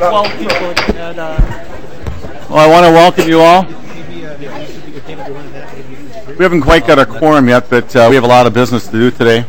12 people. And, well, I want to welcome you all. We haven't quite got a quorum yet, but we have a lot of business to do today.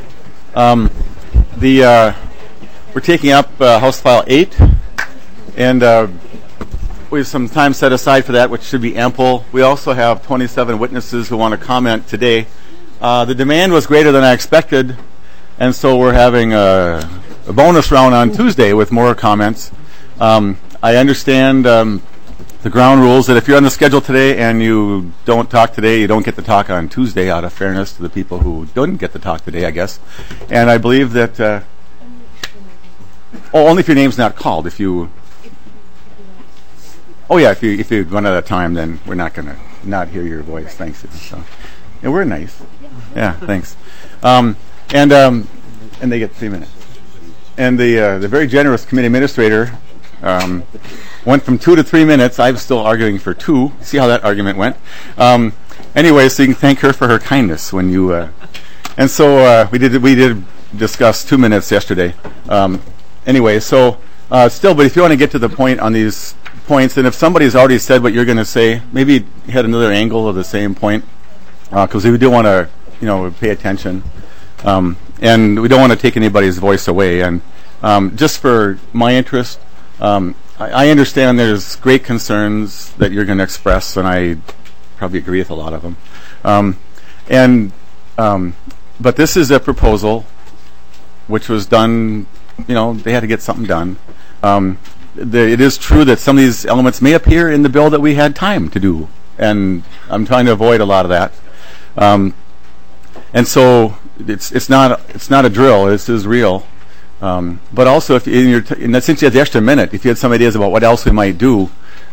We're taking up House File 8, and we have some time set aside for that, which should be ample. We also have 27 witnesses who want to comment today. The demand was greater than I expected, and so we're having a bonus round on Tuesday with more comments. I understand the ground rules that if you're on the schedule today and you don't talk today, you don't get to talk on Tuesday, out of fairness to the people who didn't get to talk today, I guess. And I believe that only if your name's not called. If you run out of time, then we're not going to not hear your voice. Thanks. So, and we're nice. Yeah, thanks. And they get 3 minutes. And the very generous committee administrator went from 2 to 3 minutes. I'm still arguing for 2. See how that argument went. Anyway, so you can thank her for her kindness when you. And so we did discuss 2 minutes yesterday. Anyway, so still, but if you want to get to the point on these points, and if somebody's already said what you're going to say, maybe hit another angle of the same point, because we do want to, pay attention, and we don't want to take anybody's voice away. And just for my interest, I understand there's great concerns that you're going to express, and I probably agree with a lot of them. But this is a proposal which was done. They had to get something done. It is true that some of these elements may appear in the bill that we had time to do, and I'm trying to avoid a lot of that. And so it's not a drill. This is real. But also, since you have the extra minute, if you had some ideas about what else we might do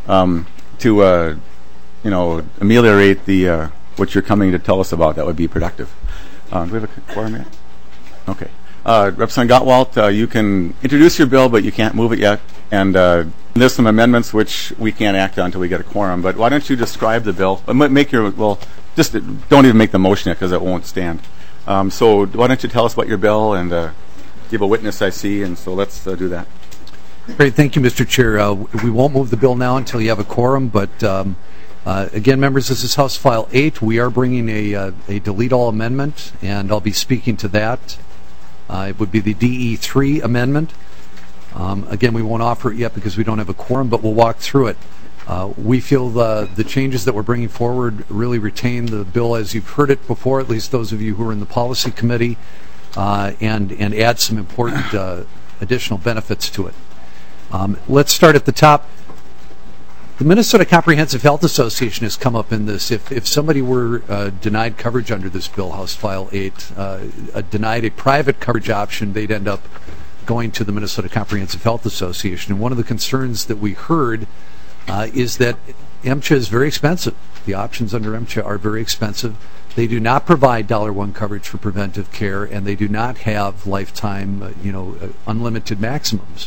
to ameliorate what you're coming to tell us about, that would be productive. Do we have a quorum yet? Okay. Representative Gottwalt, you can introduce your bill, but you can't move it yet. And there's some amendments which we can't act on until we get a quorum. But why don't you describe the bill? Just don't even make the motion yet because it won't stand. So why don't you tell us about your bill and give a witness I see, and so let's do that. Great. Thank you, Mr. Chair. We won't move the bill now until you have a quorum, but again, members, this is House File 8. We are bringing a delete all amendment, and I'll be speaking to that. It would be the DE3 amendment. Again, we won't offer it yet because we don't have a quorum, but we'll walk through it. We feel the changes that we're bringing forward really retain the bill as you've heard it before, at least those of you who are in the policy committee, and add some important additional benefits to it. Let's start at the top. The Minnesota Comprehensive Health Association has come up in this. If somebody were denied coverage under this bill, House File 8, denied a private coverage option, they'd end up going to the Minnesota Comprehensive Health Association. And one of the concerns that we heard is that MCHA is very expensive. The options under MCHA are very expensive. They do not provide $1 coverage for preventive care, and they do not have lifetime, unlimited maximums.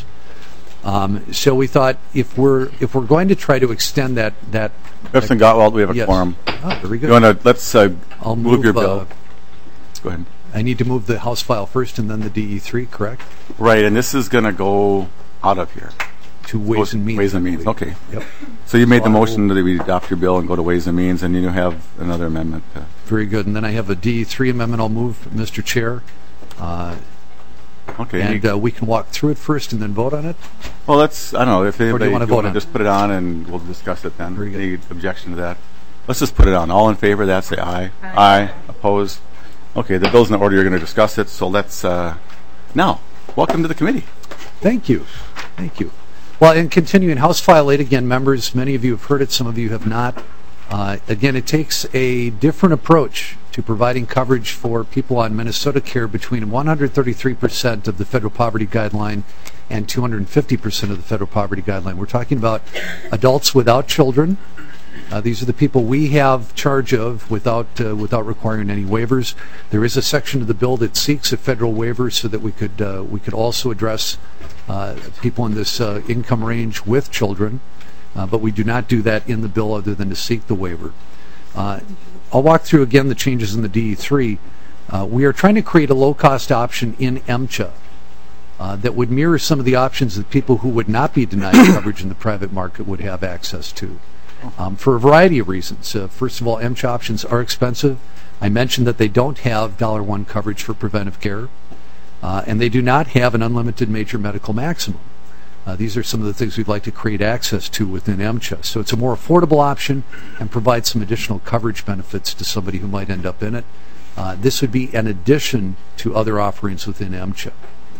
So we thought if we're going to try to extend that Representative Gottwalt, we have a quorum. Oh, very good. You want to let's I'll move your bill. Go ahead. I need to move the House file first and then the DE3, correct? Right, and this is going to go out of here to Ways and Means. Ways and Means. Okay. Yep. So you made the motion that we adopt your bill and go to Ways and Means, and you have another amendment. Very good. And then I have a DE3 amendment I'll move, Mr. Chair. Okay. And we can walk through it first and then vote on it? Well, I don't know. If anybody, you want to vote on just put it on and we'll discuss it then. Very good. Any objection to that? Let's just put it on. All in favor of that, say aye. Aye. Opposed? Okay, the bill's in the order. You're going to discuss it. So let's, now, welcome to the committee. Thank you. Thank you. Well, in continuing, House File 8, again, members, many of you have heard it, some of you have not. Again, it takes a different approach to providing coverage for people on Minnesota Care between 133% of the federal poverty guideline and 250% of the federal poverty guideline. We're talking about adults without children. These are the people we have charge of without requiring any waivers. There is a section of the bill that seeks a federal waiver so that we could also address people in this income range with children, but we do not do that in the bill other than to seek the waiver. I'll walk through again the changes in the DE3. We are trying to create a low-cost option in MCHA that would mirror some of the options that people who would not be denied coverage in the private market would have access to, for a variety of reasons. First of all, MCHA options are expensive. I mentioned that they don't have $1 coverage for preventive care, and they do not have an unlimited major medical maximum. These are some of the things we'd like to create access to within MCHA. So it's a more affordable option and provides some additional coverage benefits to somebody who might end up in it. This would be an addition to other offerings within MCHA.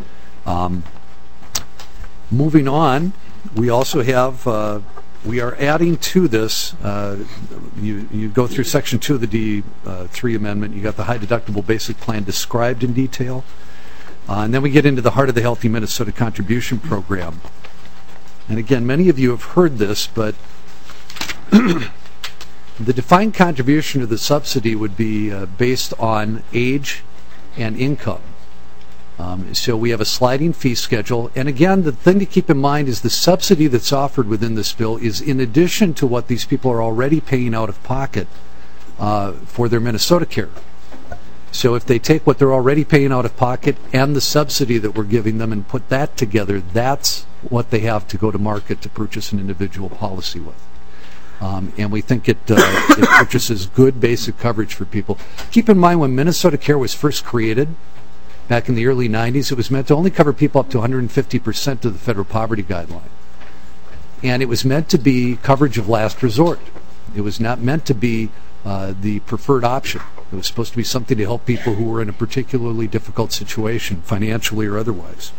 Moving on, we also have, we are adding to this, you go through Section 2 of the D3 amendment, you got the high deductible basic plan described in detail. And then we get into the Heart of the Healthy Minnesota Contribution Program. And again, many of you have heard this, but the defined contribution to the subsidy would be based on age and income. So we have a sliding fee schedule. And again, the thing to keep in mind is the subsidy that's offered within this bill is in addition to what these people are already paying out of pocket for their Minnesota Care. So if they take what they're already paying out of pocket and the subsidy that we're giving them and put that together, that's what they have to go to market to purchase an individual policy with. And we think it purchases good basic coverage for people. Keep in mind, when Minnesota Care was first created, back in the early 90s, it was meant to only cover people up to 150% of the federal poverty guideline. And it was meant to be coverage of last resort. It was not meant to be the preferred option. It was supposed to be something to help people who were in a particularly difficult situation, financially or otherwise.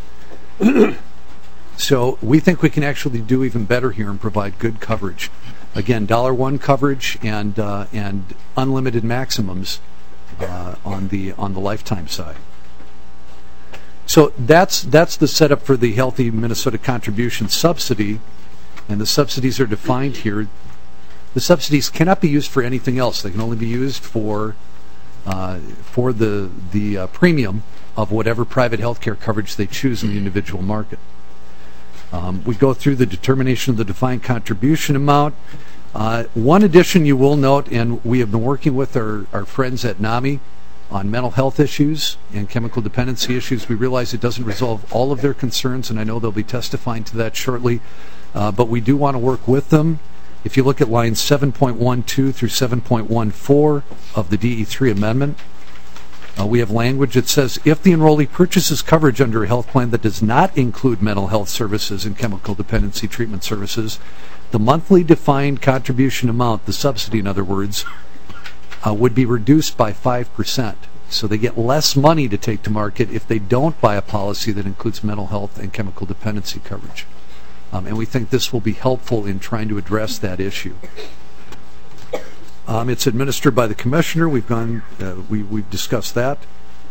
So we think we can actually do even better here and provide good coverage. Again, $1 coverage and unlimited maximums on the lifetime side. So that's the setup for the Healthy Minnesota Contribution Subsidy, and the subsidies are defined here. The subsidies cannot be used for anything else. They can only be used for the premium of whatever private health care coverage they choose in the individual market. We go through the determination of the defined contribution amount. One addition you will note, and we have been working with our friends at NAMI on mental health issues and chemical dependency issues. We realize it doesn't resolve all of their concerns, and I know they'll be testifying to that shortly, but we do want to work with them. If you look at lines 7.12 through 7.14 of the DE3 amendment, we have language that says, if the enrollee purchases coverage under a health plan that does not include mental health services and chemical dependency treatment services, the monthly defined contribution amount, the subsidy in other words, would be reduced by 5%. So they get less money to take to market if they don't buy a policy that includes mental health and chemical dependency coverage. And we think this will be helpful in trying to address that issue. It's administered by the commissioner. We've discussed that.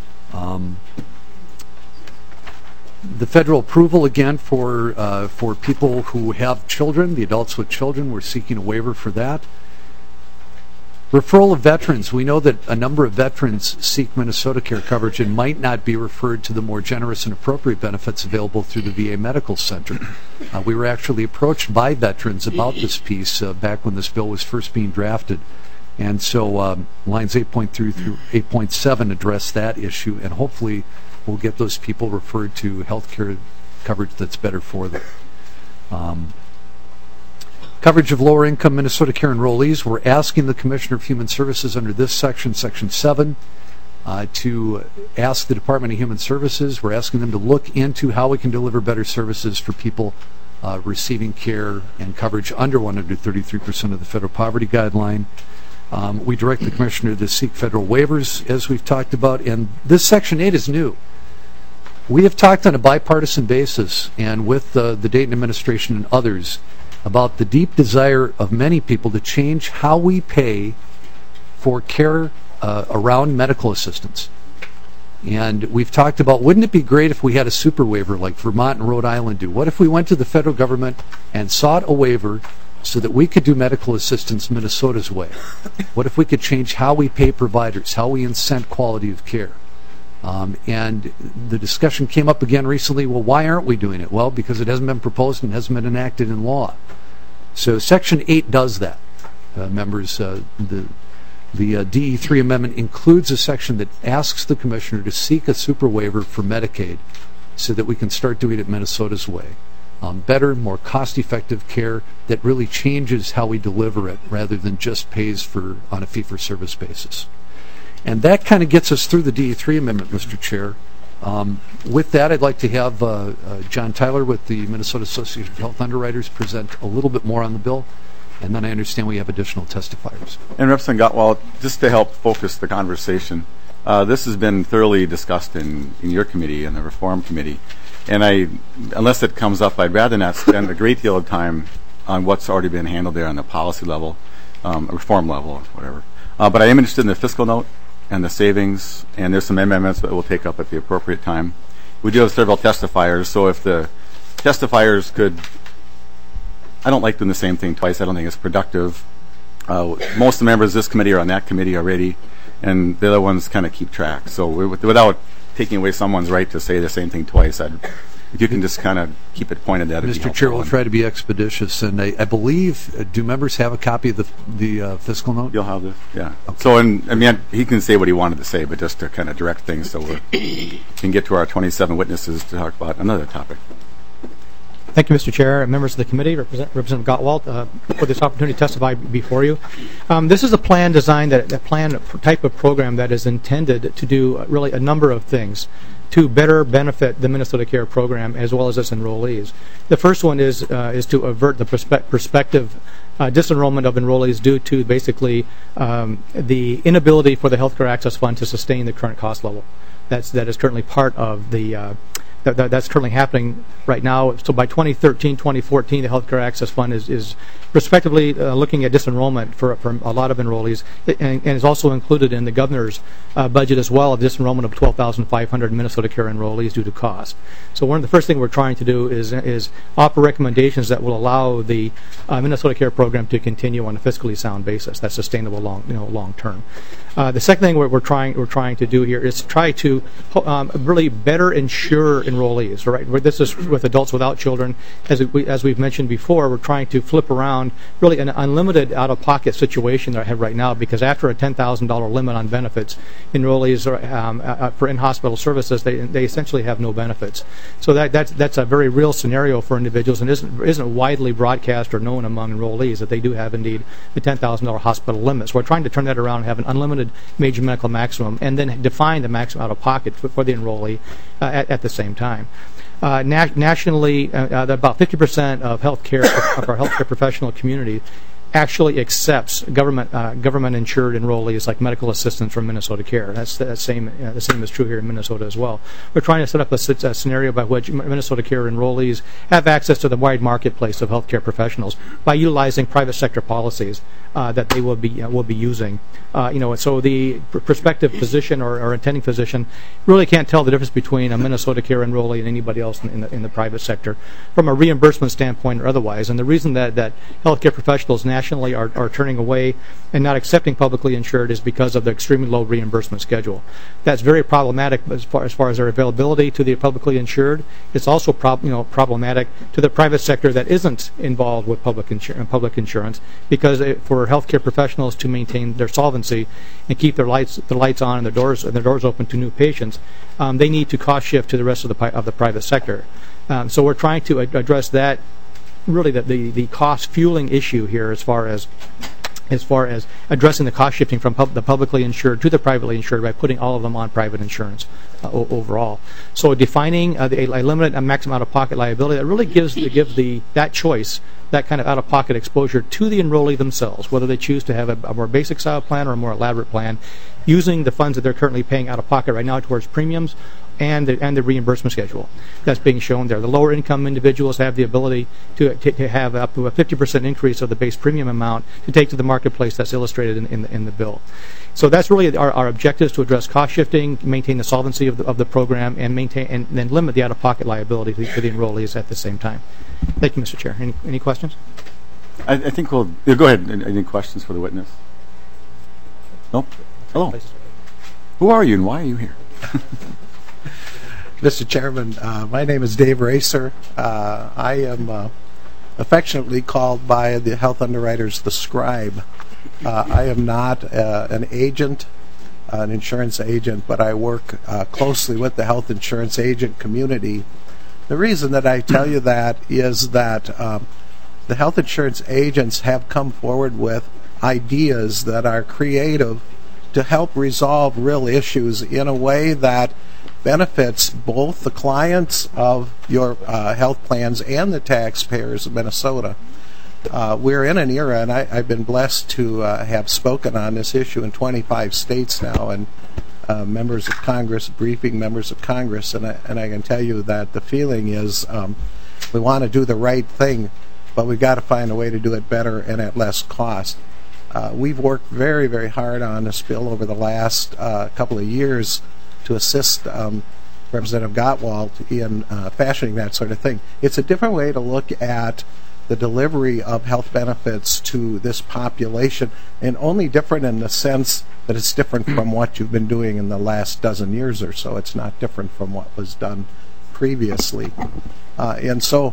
The federal approval, again, for people who have children, the adults with children, we're seeking a waiver for that. Referral of veterans. We know that a number of veterans seek Minnesota Care coverage and might not be referred to the more generous and appropriate benefits available through the VA Medical Center. We were actually approached by veterans about this piece back when this bill was first being drafted. And so lines 8.3 through 8.7 address that issue, and hopefully we'll get those people referred to health care coverage that's better for them. Coverage of lower income Minnesota Care enrollees. We're asking the Commissioner of Human Services under this section, Section 7, to ask the Department of Human Services. We're asking them to look into how we can deliver better services for people receiving care and coverage under 133% of the federal poverty guideline. We direct the Commissioner to seek federal waivers, as we've talked about, and this Section 8 is new. We have talked on a bipartisan basis and with the Dayton administration and others about the deep desire of many people to change how we pay for care around medical assistance. And we've talked about, wouldn't it be great if we had a super waiver like Vermont and Rhode Island do? What if we went to the federal government and sought a waiver so that we could do medical assistance Minnesota's way? What if we could change how we pay providers, how we incent quality of care? And the discussion came up again recently, well, why aren't we doing it? Well, because it hasn't been proposed and hasn't been enacted in law. So Section 8 does that. Members, the DE3 amendment includes a section that asks the Commissioner to seek a super waiver for Medicaid so that we can start doing it Minnesota's way. Better, more cost-effective care that really changes how we deliver it rather than just pays for on a fee-for-service basis. And that kind of gets us through the DE3 amendment, Mr. Chair. With that, I'd like to have John Tyler with the Minnesota Association of Health Underwriters present a little bit more on the bill, and then I understand we have additional testifiers. And Representative Gottwald, just to help focus the conversation, this has been thoroughly discussed in your committee and the Reform Committee. And unless it comes up, I'd rather not spend a great deal of time on what's already been handled there on the policy level, reform level, whatever. But I am interested in the fiscal note and the savings, and there's some amendments that we'll take up at the appropriate time. We do have several testifiers, so if the testifiers could, I don't like doing the same thing twice. I don't think it's productive. Most of the members of this committee are on that committee already, and the other ones kind of keep track. So without taking away someone's right to say the same thing twice, if you can just kind of keep it pointed at it. Mr. Chair, we'll try to be expeditious, and I believe, do members have a copy of the fiscal note? You'll have this, yeah. Okay. So, I mean, he can say what he wanted to say, but just to kind of direct things so we can get to our 27 witnesses to talk about another topic. Thank you, Mr. Chair, members of the committee, Representative Gottwald, for this opportunity to testify before you. This is a plan designed, a plan type of program that is intended to do really a number of things to better benefit the Minnesota Care program as well as its enrollees. The first one is to avert the prospective disenrollment of enrollees due to basically the inability for the Healthcare Access Fund to sustain the current cost level. That is currently part of the that's currently happening right now. So by 2013, 2014, the Healthcare Access Fund is prospectively looking at disenrollment for a lot of enrollees, and is also included in the governor's budget as well, of disenrollment of 12,500 Minnesota Care enrollees due to cost. So one of the first things we're trying to do is offer recommendations that will allow the Minnesota Care program to continue on a fiscally sound basis that's sustainable long term. The second thing we're trying to do here is try to really better insure enrollees. Right, this is with adults without children. As we've mentioned before, we're trying to flip around really an unlimited out-of-pocket situation that I have right now, because after a $10,000 limit on benefits, enrollees for in-hospital services, they essentially have no benefits. So that's a very real scenario for individuals, and isn't widely broadcast or known among enrollees that they do have indeed the $10,000 hospital limit. So we're trying to turn that around and have an unlimited major medical maximum, and then define the maximum out-of-pocket for the enrollee at the same time. Nationally, about 50% of healthcare of our healthcare professional community actually accepts government-insured enrollees like medical assistants from Minnesota Care. The same is true here in Minnesota as well. We're trying to set up a scenario by which Minnesota Care enrollees have access to the wide marketplace of healthcare professionals by utilizing private sector policies that they will be using. So the prospective physician or intending physician really can't tell the difference between a Minnesota Care enrollee and anybody else in the private sector from a reimbursement standpoint or otherwise. And the reason that healthcare professionals nationally are turning away and not accepting publicly insured is because of the extremely low reimbursement schedule. That's very problematic as far as their availability to the publicly insured. It's also problematic to the private sector that isn't involved with public insurance, because for healthcare professionals to maintain their solvency and keep their lights on and their doors open to new patients, they need to cost shift to the rest of the private sector. So we're trying to address that, really the cost fueling issue here, as far as addressing the cost shifting from the publicly insured to the privately insured by putting all of them on private insurance overall. So defining a limited and maximum out-of-pocket liability that really gives that choice, that kind of out-of-pocket exposure to the enrollee themselves, whether they choose to have a more basic style plan or a more elaborate plan, using the funds that they're currently paying out-of-pocket right now towards premiums and the reimbursement schedule that's being shown there. The lower income individuals have the ability to have up to a 50% increase of the base premium amount to take to the marketplace that's illustrated in the bill. So that's really our objectives: to address cost shifting, maintain the solvency of the program, and then limit the out-of-pocket liability for the enrollees at the same time. Thank you, Mr. Chair. Any questions? I think we'll go ahead. Any questions for the witness? Nope. Hello. Who are you and why are you here? Mr. Chairman, my name is Dave Racer. I am affectionately called by the health underwriters the scribe. I am not an agent an insurance agent, but I work closely with the health insurance agent community. The reason that I tell you that is that the health insurance agents have come forward with ideas that are creative to help resolve real issues in a way that benefits both the clients of your health plans and the taxpayers of Minnesota. We're in an era, and I've been blessed to have spoken on this issue in 25 states now, and members of Congress, briefing members of Congress, and I can tell you that the feeling is we want to do the right thing, but we've got to find a way to do it better and at less cost. We've worked very, very hard on this bill over the last couple of years to assist Representative Gottwald in fashioning that sort of thing. It's a different way to look at the delivery of health benefits to this population, and only different in the sense that it's different from what you've been doing in the last dozen years or so. It's not different from what was done previously. And so,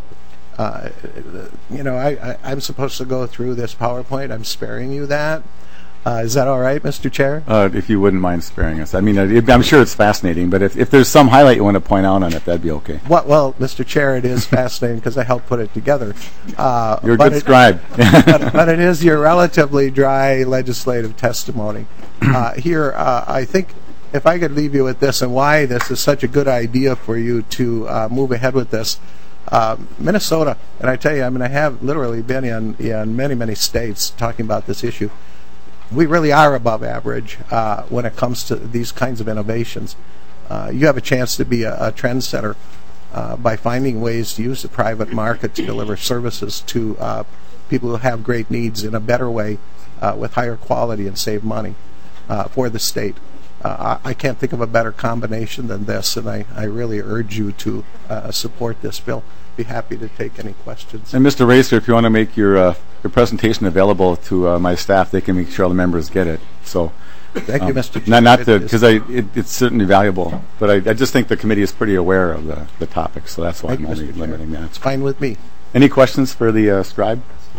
I'm supposed to go through this PowerPoint. I'm sparing you that. Is that all right, Mr. Chair? If you wouldn't mind sparing us. I mean, I'm sure it's fascinating, but if there's some highlight you want to point out on it, that'd be okay. Well, Mr. Chair, it is fascinating because I helped put it together. You're a good scribe. but it is your relatively dry legislative testimony. Here, I think if I could leave you with this and why this is such a good idea for you to move ahead with this. Minnesota, and I tell you, I mean, I have literally been in many, many states talking about this issue. We really are above average when it comes to these kinds of innovations. You have a chance to be a trendsetter by finding ways to use the private market to deliver services to people who have great needs in a better way with higher quality and save money for the state. I can't think of a better combination than this, and I really urge you to support this bill. Be happy to take any questions. And Mr. Racer, if you want to make your presentation available to my staff, they can make sure all the members get it. So, thank you, Mr. Chair. Not because it's certainly valuable, but I just think the committee is pretty aware of the topic, so that's why I'm only limiting that. It's fine with me. Any questions for the scribe?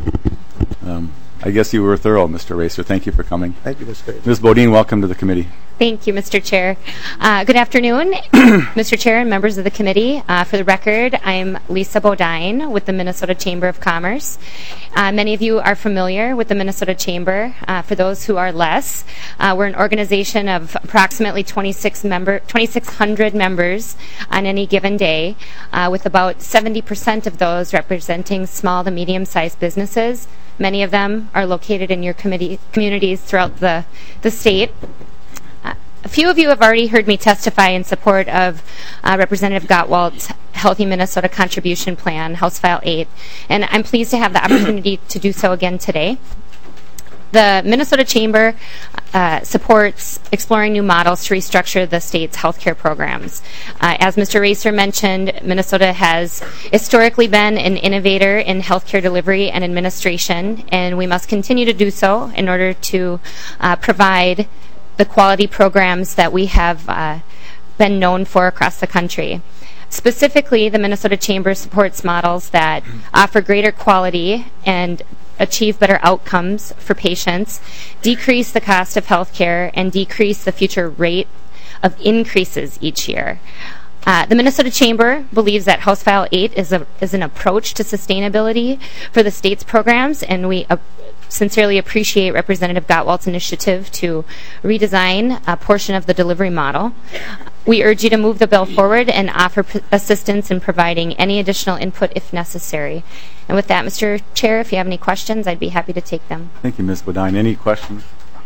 I guess you were thorough, Mr. Racer. Thank you for coming. Thank you, Mr. Racer. Ms. Bodine, welcome to the committee. Thank you, Mr. Chair. Good afternoon, Mr. Chair and members of the committee. For the record, I'm Lisa Bodine with the Minnesota Chamber of Commerce. Many of you are familiar with the Minnesota Chamber. For those who are less, we're an organization of approximately 2,600 members on any given day, with about 70% of those representing small to medium-sized businesses. Many of them are located in your communities throughout the state. A few of you have already heard me testify in support of Representative Gottwald's Healthy Minnesota Contribution Plan, House File 8, and I'm pleased to have the opportunity to do so again today. The Minnesota Chamber supports exploring new models to restructure the state's healthcare programs. As Mr. Racer mentioned, Minnesota has historically been an innovator in healthcare delivery and administration, and we must continue to do so in order to provide the quality programs that we have been known for across the country. Specifically, the Minnesota Chamber supports models that offer greater quality and achieve better outcomes for patients, decrease the cost of health care, and decrease the future rate of increases each year. The Minnesota Chamber believes that House File 8 is an approach to sustainability for the state's programs, and we sincerely appreciate Representative Gottwald's initiative to redesign a portion of the delivery model. We urge you to move the bill forward and offer assistance in providing any additional input if necessary. And with that, Mr. Chair, if you have any questions, I'd be happy to take them. Thank you, Ms. Bodine. Any questions?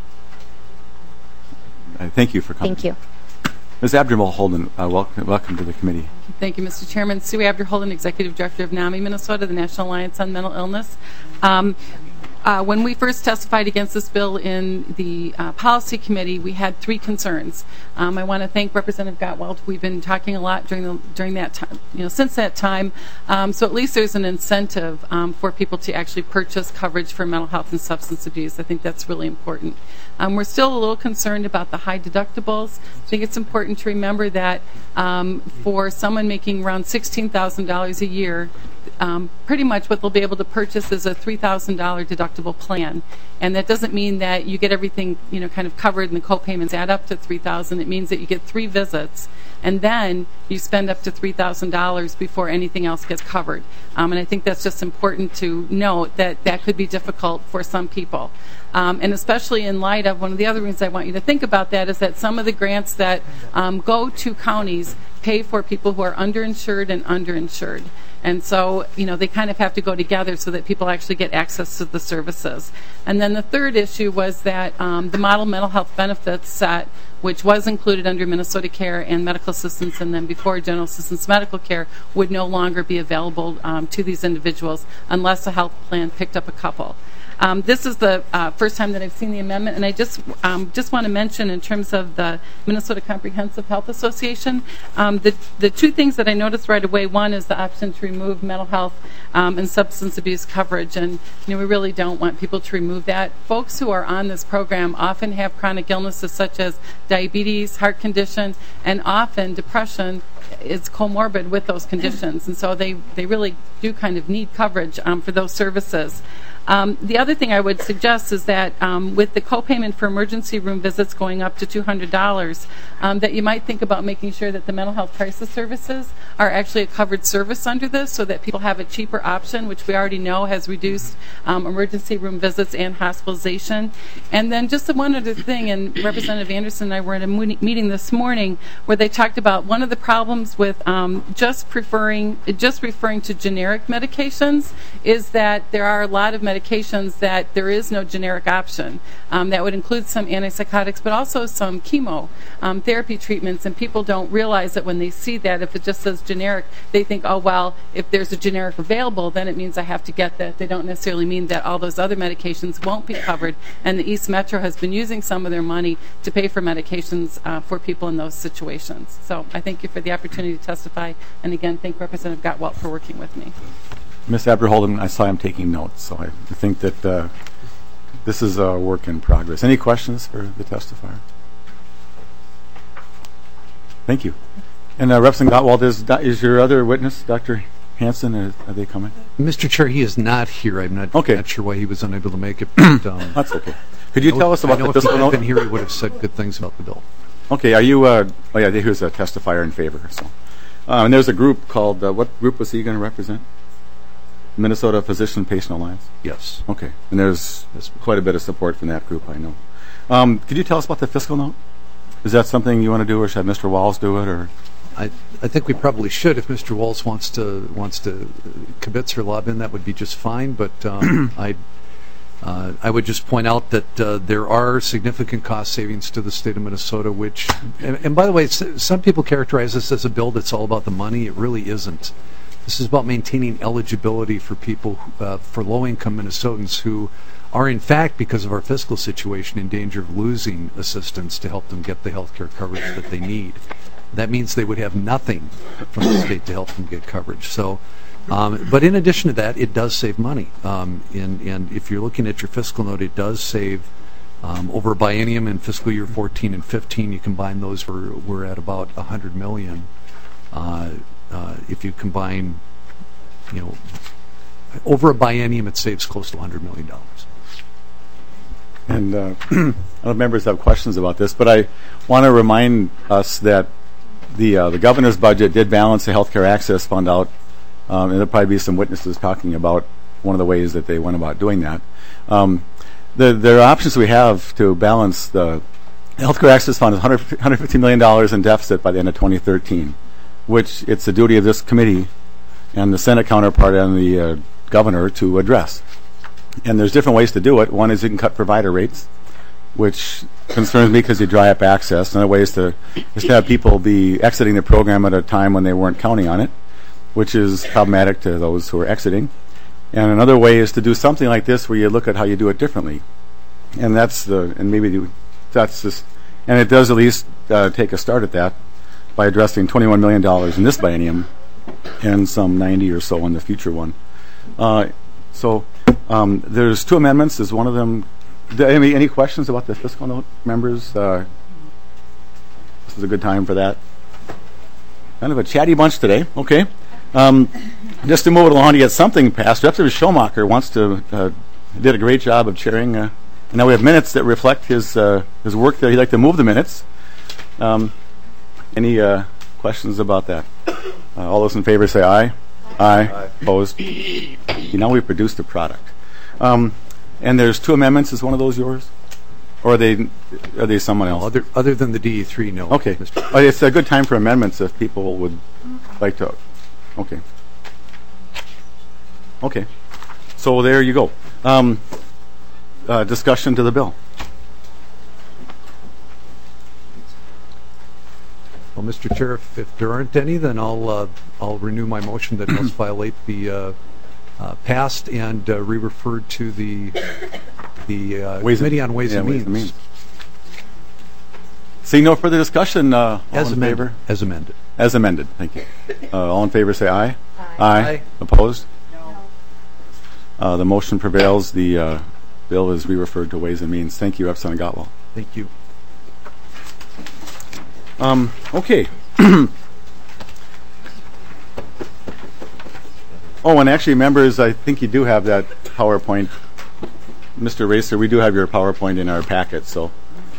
Thank you for coming. Thank you. Ms. Abdul-Holden, welcome to the committee. Thank you, Mr. Chairman. Sue Abdul-Holden, Executive Director of NAMI Minnesota, the National Alliance on Mental Illness. When we first testified against this bill in the policy committee, we had three concerns. I want to thank Representative Gottwald. We've been talking a lot during that time, since that time. So at least there's an incentive for people to actually purchase coverage for mental health and substance abuse. I think that's really important. We're still a little concerned about the high deductibles. I think it's important to remember that for someone making around $16,000 a year, pretty much what they'll be able to purchase is a $3,000 deductible plan. And that doesn't mean that you get everything, kind of covered and the co-payments add up to $3,000. It means that you get 3 visits, and then you spend up to $3,000 before anything else gets covered. And I think that's just important to note that that could be difficult for some people. And especially in light of one of the other reasons I want you to think about that is that some of the grants that go to counties pay for people who are underinsured and underinsured. And so, they kind of have to go together so that people actually get access to the services. And then the third issue was that the model mental health benefits set, which was included under Minnesota Care and medical assistance, and then before general assistance medical care, would no longer be available to these individuals unless a health plan picked up a couple. This is the first time that I've seen the amendment, and I just want to mention in terms of the Minnesota Comprehensive Health Association, the 2 things that I noticed right away. One is the option to remove mental health and substance abuse coverage, and we really don't want people to remove that. Folks who are on this program often have chronic illnesses such as diabetes, heart condition, and often depression is comorbid with those conditions, and so they really do kind of need coverage for those services. The other thing I would suggest is that with the copayment for emergency room visits going up to $200, that you might think about making sure that the mental health crisis services are actually a covered service under this so that people have a cheaper option, which we already know has reduced emergency room visits and hospitalization. And then just one other thing, and Representative Anderson and I were in a meeting this morning where they talked about one of the problems with just referring to generic medications is that there are a lot of medications that there is no generic option. That would include some antipsychotics, but also some chemo therapy treatments, and people don't realize that when they see that, if it just says generic, they think, oh, well, if there's a generic available, then it means I have to get that. They don't necessarily mean that all those other medications won't be covered, and the East Metro has been using some of their money to pay for medications for people in those situations. So I thank you for the opportunity to testify, and again, thank Representative Gottwalt for working with me. Ms. Aberholden, I saw him taking notes, so I think that this is a work in progress. Any questions for the testifier? Thank you. And Representative Gottwalt, is your other witness, Dr. Hansen, are they coming? Mr. Chair, he is not here. I'm not sure why he was unable to make it. But, that's okay. Could you tell us about the fiscal note? If he had been here, he would have said good things about the bill. Okay, are you, here's a testifier in favor. So, and there's a group called, what group was he going to represent? Minnesota Physician Patient Alliance? Yes. Okay, and there's quite a bit of support from that group, I know. Could you tell us about the fiscal note? Is that something you want to do, or should Mr. Walls do it, or? I think we probably should. If Mr. Walls wants to kibitz or lob in, that would be just fine. But I would just point out that there are significant cost savings to the state of Minnesota, which, and by the way, some people characterize this as a bill that's all about the money. It really isn't. This is about maintaining eligibility for people, for low-income Minnesotans who are, in fact, because of our fiscal situation, in danger of losing assistance to help them get the health care coverage that they need. That means they would have nothing from the state to help them get coverage. So, but in addition to that, it does save money. And if you're looking at your fiscal note, it does save over a biennium in fiscal year 14 and 15. You combine those, we're at about $100 million. If you combine, over a biennium, it saves close to $100 million. And other members have questions about this, but I want to remind us that the governor's budget did balance the healthcare access fund out, and there'll probably be some witnesses talking about one of the ways that they went about doing that. There are options we have to balance the healthcare access fund is $150 million in deficit by the end of 2013. Which it's the duty of this committee and the Senate counterpart and the governor to address. And there's different ways to do it. One is you can cut provider rates, which concerns me because you dry up access. Another way is to have people be exiting the program at a time when they weren't counting on it, which is problematic to those who are exiting. And another way is to do something like this where you look at how you do it differently. And it does at least take a start at that, by addressing $21 million in this biennium and some 90 or so in the future one. There's 2 amendments. Is one of them? Any questions about the fiscal note, members? This is a good time for that. Kind of a chatty bunch today. Okay. Just to move it along to get something passed, Representative Schomacher did a great job of chairing. And now we have minutes that reflect his work there. He'd like to move the minutes. Any questions about that? All those in favor say aye. Aye. Opposed? Now we've produced a product. And there's 2 amendments. Is one of those yours? Or are they someone else? Other than the DE3, no. Okay. It's a good time for amendments if people would like to. Okay. Okay. So there you go. Discussion to the bill. Well, Mr. Chair, if there aren't any, then I'll renew my motion that House File 8 be passed and re-referred to the Committee on Ways and Means. Seeing no further discussion, all As in amended. favor? As amended. As amended. Thank you. All in favor say aye. Aye. Opposed? No. The motion prevails. The bill is re-referred to Ways and Means. Thank you, Representative Gottwald. Thank you. Okay. Oh, and actually, members, I think you do have that PowerPoint. Mr. Racer, we do have your PowerPoint in our packet. So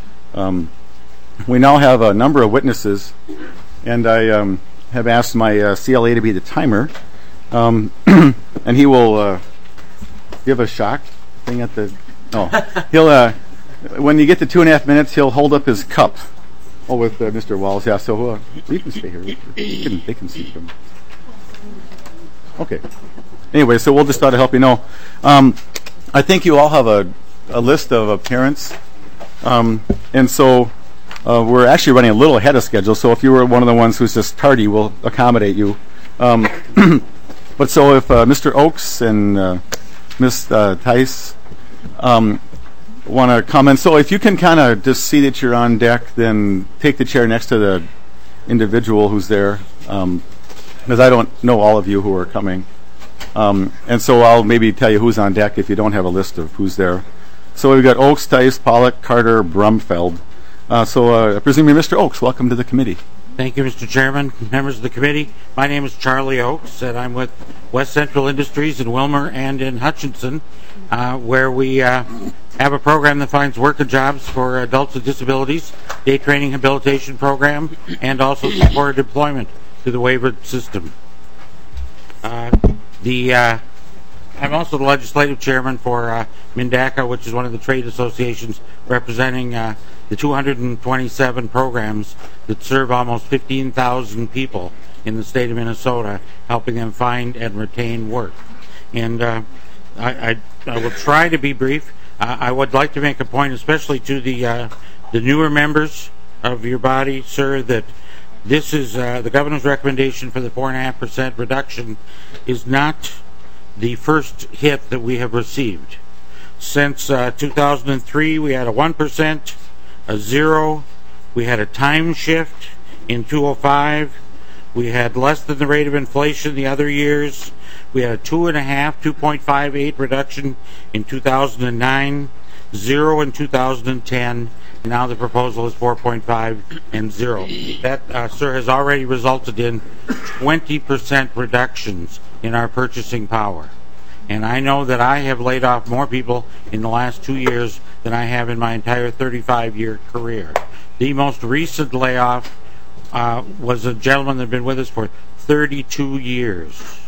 we now have a number of witnesses, and I have asked my CLA to be the timer, and he will give a shock thing at the. No, he'll when you get to 2.5 minutes, he'll hold up his cup. Oh, with Mr. Walls, yeah. So you can stay here. They can see him. Okay. Anyway, so we'll just try to help you know. I think you all have a list of parents, and so we're actually running a little ahead of schedule. So if you were one of the ones who's just tardy, we'll accommodate you. But so if Mr. Oakes and Ms. Tice want to comment, so if you can kind of just see that you're on deck, then take the chair next to the individual who's there, because I don't know all of you who are coming. And so I'll maybe tell you who's on deck if you don't have a list of who's there. So we've got Oakes, Tice, Pollock, Carter, Brumfeld. So I presume you're Mr. Oakes. Welcome to the committee. Thank you, Mr. Chairman, members of the committee. My name is Charlie Oakes, and I'm with West Central Industries in Wilmer and in Hutchinson, where we have a program that finds work and jobs for adults with disabilities, day training habilitation program, and also supported employment through the waiver system. I'm also the legislative chairman for MNDACA, which is one of the trade associations representing the 227 programs that serve almost 15,000 people in the state of Minnesota, helping them find and retain work. And I will try to be brief. I would like to make a point, especially to the newer members of your body, sir, that this is the governor's recommendation for the 4.5% reduction is not the first hit that we have received. Since 2003, we had a 1%, a 0. We had a time shift in 2005. We had less than the rate of inflation the other years. We had a 2.58 reduction in 2009, 0 in 2010. Now the proposal is 4.5 and 0. That, sir, has already resulted in 20% reductions in our purchasing power. And I know that I have laid off more people in the last 2 years than I have in my entire 35-year career. The most recent layoff was a gentleman that had been with us for 32 years.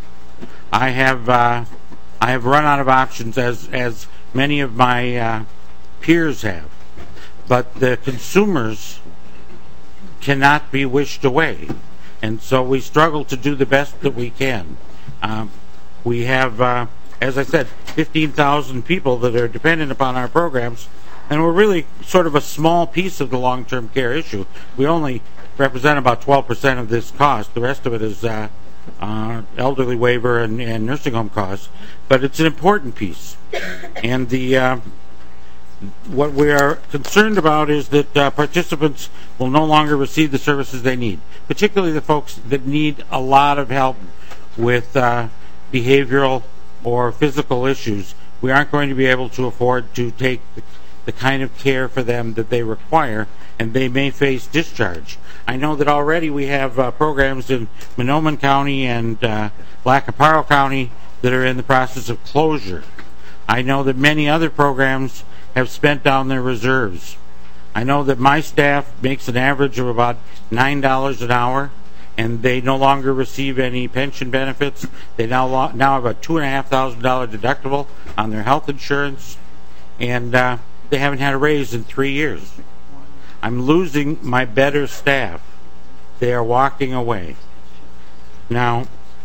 I have run out of options, as many of my peers have. But the consumers cannot be wished away. And so we struggle to do the best that we can. We have, as I said, 15,000 people that are dependent upon our programs, and we're really sort of a small piece of the long-term care issue. We only represent about 12% of this cost. The rest of it is elderly waiver and nursing home costs. But it's an important piece. And what we are concerned about is that participants will no longer receive the services they need, particularly the folks that need a lot of help with behavioral or physical issues. We aren't going to be able to afford to take the kind of care for them that they require, and they may face discharge. I know that already we have programs in Monoman County and Lacaparo County that are in the process of closure. I know that many other programs have spent down their reserves. I know that my staff makes an average of about $9 an hour, and they no longer receive any pension benefits. They now have a $2,500 deductible on their health insurance, and they haven't had a raise in 3 years. I'm losing my better staff. They are walking away. Now,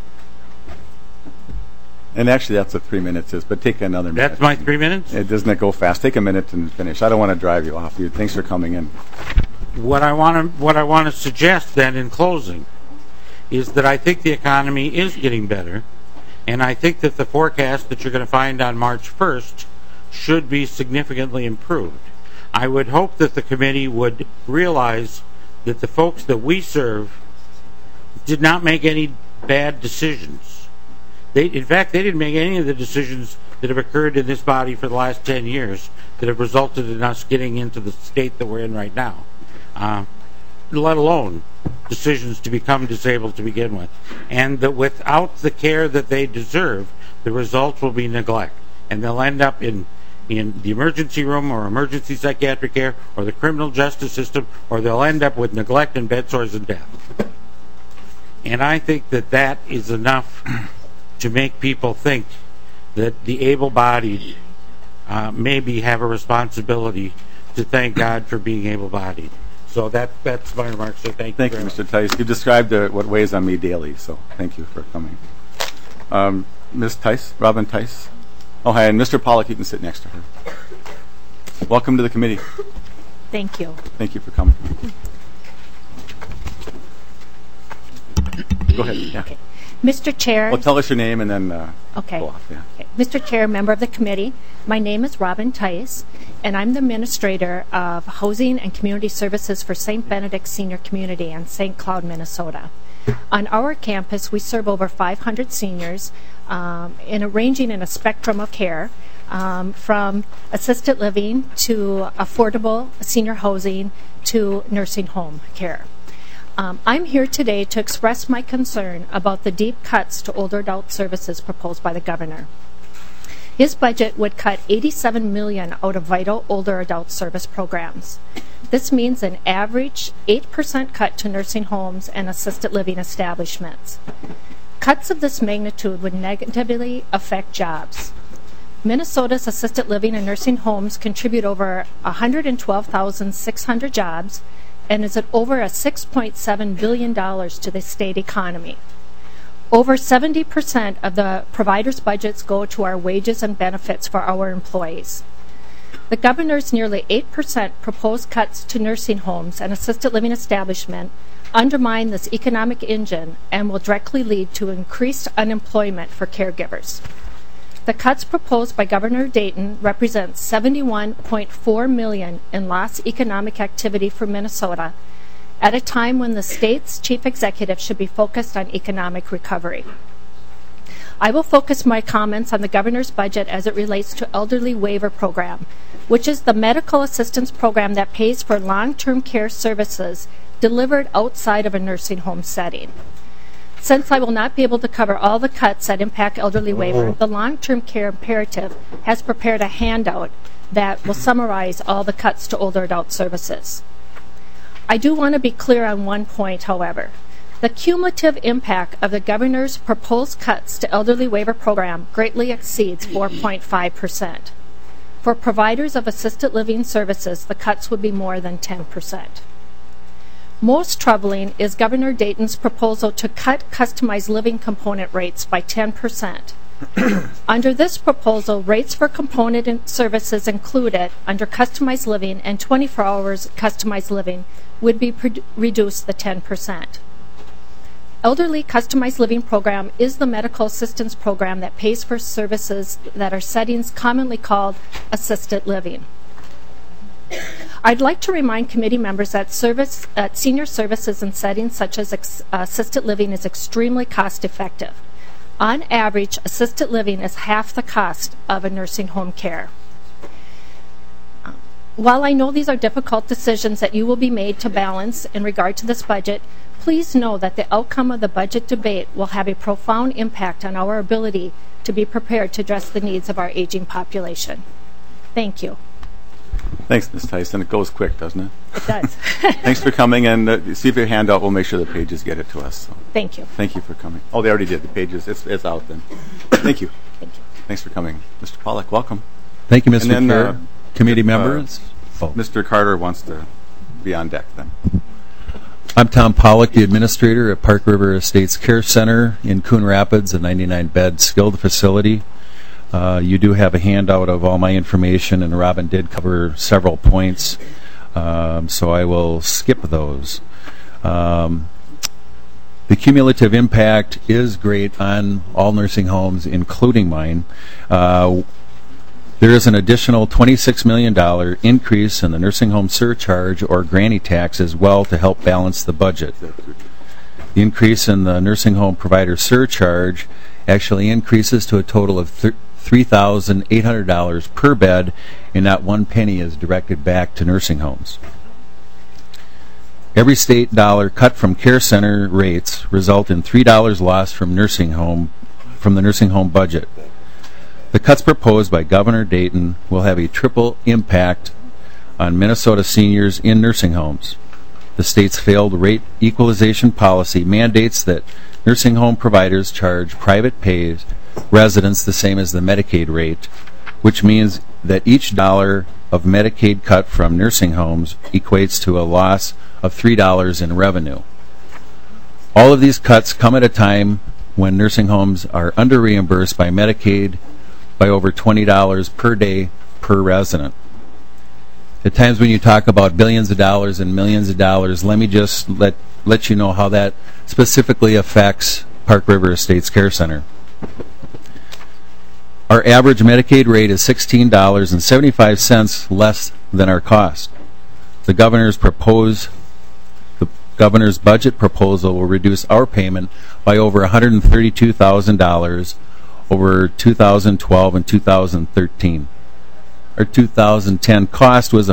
And actually, that's what 3 minutes is, but take another minute. that's my 3 minutes? It doesn't go fast. Take a minute and finish. I don't want to drive you off. Thanks for coming in. What I want to suggest then in closing is that I think the economy is getting better, and I think that the forecast that you're going to find on March 1st should be significantly improved. I would hope that the committee would realize that the folks that we serve did not make any bad decisions. In fact, they didn't make any of the decisions that have occurred in this body for the last 10 years that have resulted in us getting into the state that we're in right now, let alone decisions to become disabled to begin with. And that without the care that they deserve, the results will be neglect. And they'll end up in the emergency room or emergency psychiatric care or the criminal justice system, or they'll end up with neglect and bed sores and death. And I think that that is enough to make people think that the able-bodied maybe have a responsibility to thank God for being able-bodied. So that's my remarks. So thank you. Thank you, Mr. Tice. You described what weighs on me daily, so thank you for coming. Ms. Tice, Robin Tice. Oh, hi, and Mr. Pollock, you can sit next to her. Welcome to the committee. Thank you. Thank you for coming. Go ahead. Yeah. Okay. Mr. Chair. Well, tell us your name and then okay. Go off. Yeah. Okay. Mr. Chair, member of the committee, my name is Robin Tice, and I'm the administrator of Housing and Community Services for St. Benedict Senior Community in St. Cloud, Minnesota. On our campus, we serve over 500 seniors, ranging in a spectrum of care, from assisted living to affordable senior housing to nursing home care. I'm here today to express my concern about the deep cuts to older adult services proposed by the governor. His budget would cut $87 million out of vital older adult service programs. This means an average 8% cut to nursing homes and assisted living establishments. Cuts of this magnitude would negatively affect jobs. Minnesota's assisted living and nursing homes contribute over 112,600 jobs and is at over $6.7 billion to the state economy. Over 70% of the providers' budgets go to our wages and benefits for our employees. The governor's nearly 8% proposed cuts to nursing homes and assisted living establishments undermine this economic engine and will directly lead to increased unemployment for caregivers. The cuts proposed by Governor Dayton represent $71.4 million in lost economic activity for Minnesota at a time when the state's chief executive should be focused on economic recovery. I will focus my comments on the governor's budget as it relates to Elderly Waiver Program, which is the medical assistance program that pays for long-term care services delivered outside of a nursing home setting. Since I will not be able to cover all the cuts that impact elderly waiver, the long-term care imperative has prepared a handout that will summarize all the cuts to older adult services. I do want to be clear on one point, however. The cumulative impact of the governor's proposed cuts to elderly waiver program greatly exceeds 4.5%. For providers of assisted living services, the cuts would be more than 10%. Most troubling is Governor Dayton's proposal to cut customized living component rates by 10%. Under this proposal, rates for component services included under customized living and 24 hours customized living would be reduced to 10%. Elderly Customized Living Program is the medical assistance program that pays for services that are settings commonly called assisted living. I'd like to remind committee members that senior services in settings such as assisted living is extremely cost effective. On average, assisted living is half the cost of a nursing home care. While I know these are difficult decisions that you will be made to balance in regard to this budget, please know that the outcome of the budget debate will have a profound impact on our ability to be prepared to address the needs of our aging population. Thank you. Thanks, Ms. Tyson. It goes quick, doesn't it? It does. Thanks for coming, and see if your handout will make sure the pages get it to us. So. Thank you. Thank you for coming. Oh, they already did. The pages, it's out then. Thank you. Thank you. Thanks for coming. Mr. Pollack, welcome. Thank you, Mr. And then, Chair. Committee members. Mr. Carter wants to be on deck then. I'm Tom Pollack, the administrator at Park River Estates Care Center in Coon Rapids, a 99-bed skilled facility. You do have a handout of all my information, and Robin did cover several points, so I will skip those. The cumulative impact is great on all nursing homes, including mine. There is an additional $26 million increase in the nursing home surcharge or granny tax as well to help balance the budget. The increase in the nursing home provider surcharge actually increases to a total of $3,800 per bed, and not one penny is directed back to nursing homes. Every state dollar cut from care center rates result in $3 lost from the nursing home budget. The cuts proposed by Governor Dayton will have a triple impact on Minnesota seniors in nursing homes. The state's failed rate equalization policy mandates that nursing home providers charge private pay residents the same as the Medicaid rate, which means that each dollar of Medicaid cut from nursing homes equates to a loss of $3 in revenue. All of these cuts come at a time when nursing homes are under-reimbursed by Medicaid by over $20 per day per resident. At times when you talk about billions of dollars and millions of dollars, let me just let you know how that specifically affects Park River Estates Care Center. Our average Medicaid rate is $16.75 less than our cost. The governor's budget proposal will reduce our payment by over $132,000 over 2012 and 2013. Our 2010 cost was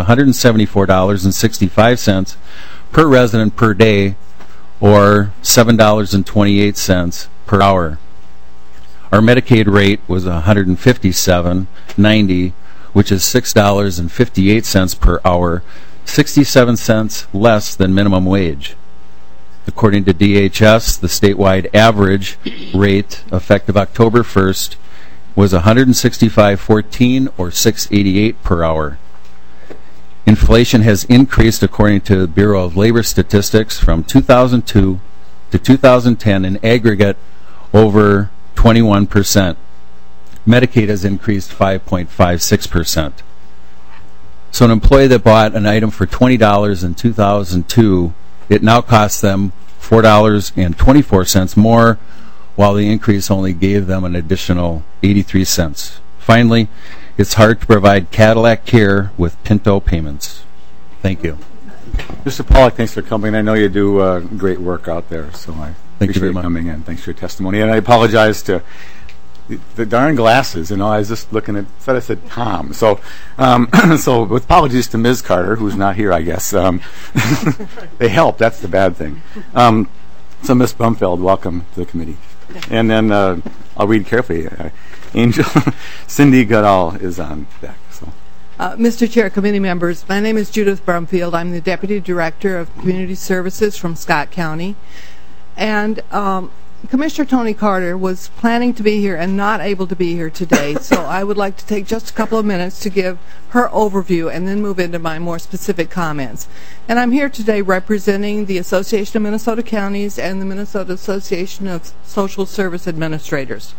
$174.65 per resident per day, or $7.28 per hour. Our Medicaid rate was $157.90, which is $6.58 per hour, 67 cents less than minimum wage. According to DHS, the statewide average rate effective October 1st was $165.14 or $6.88 per hour. Inflation has increased, according to the Bureau of Labor Statistics, from 2002 to 2010 in aggregate over 21%. Medicaid has increased 5.56%. So an employee that bought an item for $20 in 2002, it now costs them $4.24 more, while the increase only gave them an additional 83 cents. Finally, it's hard to provide Cadillac care with Pinto payments. Thank you. Mr. Pollack, thanks for coming. I know you do great work out there, so I appreciate you coming in. Thanks for your testimony. And I apologize to the darn glasses. I was just looking at, I said Tom. So, so with apologies to Ms. Carter, who's not here, I guess. They help. That's the bad thing. So, Ms. Brumfield, welcome to the committee. And then I'll read carefully. Angel Cindy Goodall is on deck. So, Mr. Chair, committee members, my name is Judith Brumfield. I'm the Deputy Director of Community Services from Scott County. And Commissioner Tony Carter was planning to be here and not able to be here today, so I would like to take just a couple of minutes to give her overview and then move into my more specific comments. And I'm here today representing the Association of Minnesota Counties and the Minnesota Association of Social Service Administrators.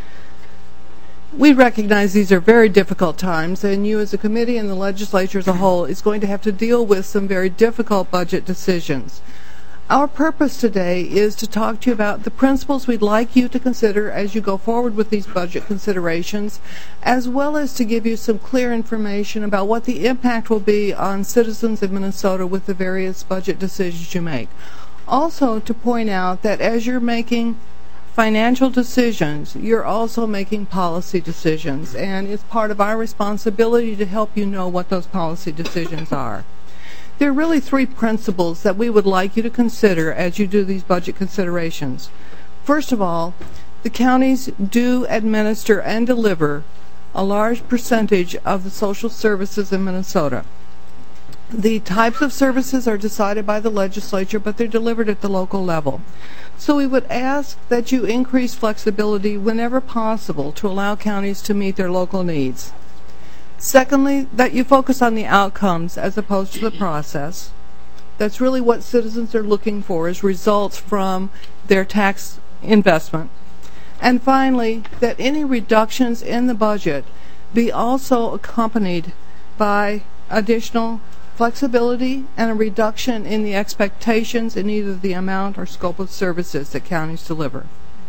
We recognize these are very difficult times, and you as a committee and the legislature as a whole is going to have to deal with some very difficult budget decisions. Our purpose today is to talk to you about the principles we'd like you to consider as you go forward with these budget considerations, as well as to give you some clear information about what the impact will be on citizens of Minnesota with the various budget decisions you make. Also to point out that as you're making financial decisions, you're also making policy decisions, and it's part of our responsibility to help you know what those policy decisions are. There are really three principles that we would like you to consider as you do these budget considerations. First of all, the counties do administer and deliver a large percentage of the social services in Minnesota. The types of services are decided by the legislature, but they're delivered at the local level. So we would ask that you increase flexibility whenever possible to allow counties to meet their local needs. Secondly, that you focus on the outcomes as opposed to the process. That's really what citizens are looking for, is results from their tax investment. And finally, that any reductions in the budget be also accompanied by additional flexibility and a reduction in the expectations in either the amount or scope of services that counties deliver.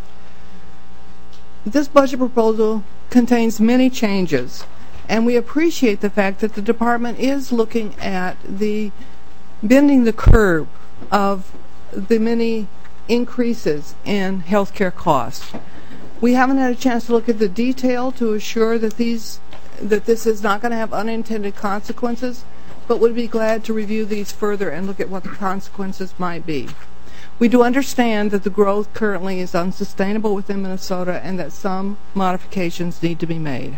This budget proposal contains many changes, and we appreciate the fact that the department is looking at the bending the curve of the many increases in healthcare costs. We haven't had a chance to look at the detail to assure that this is not going to have unintended consequences, but would be glad to review these further and look at what the consequences might be. We do understand that the growth currently is unsustainable within Minnesota and that some modifications need to be made.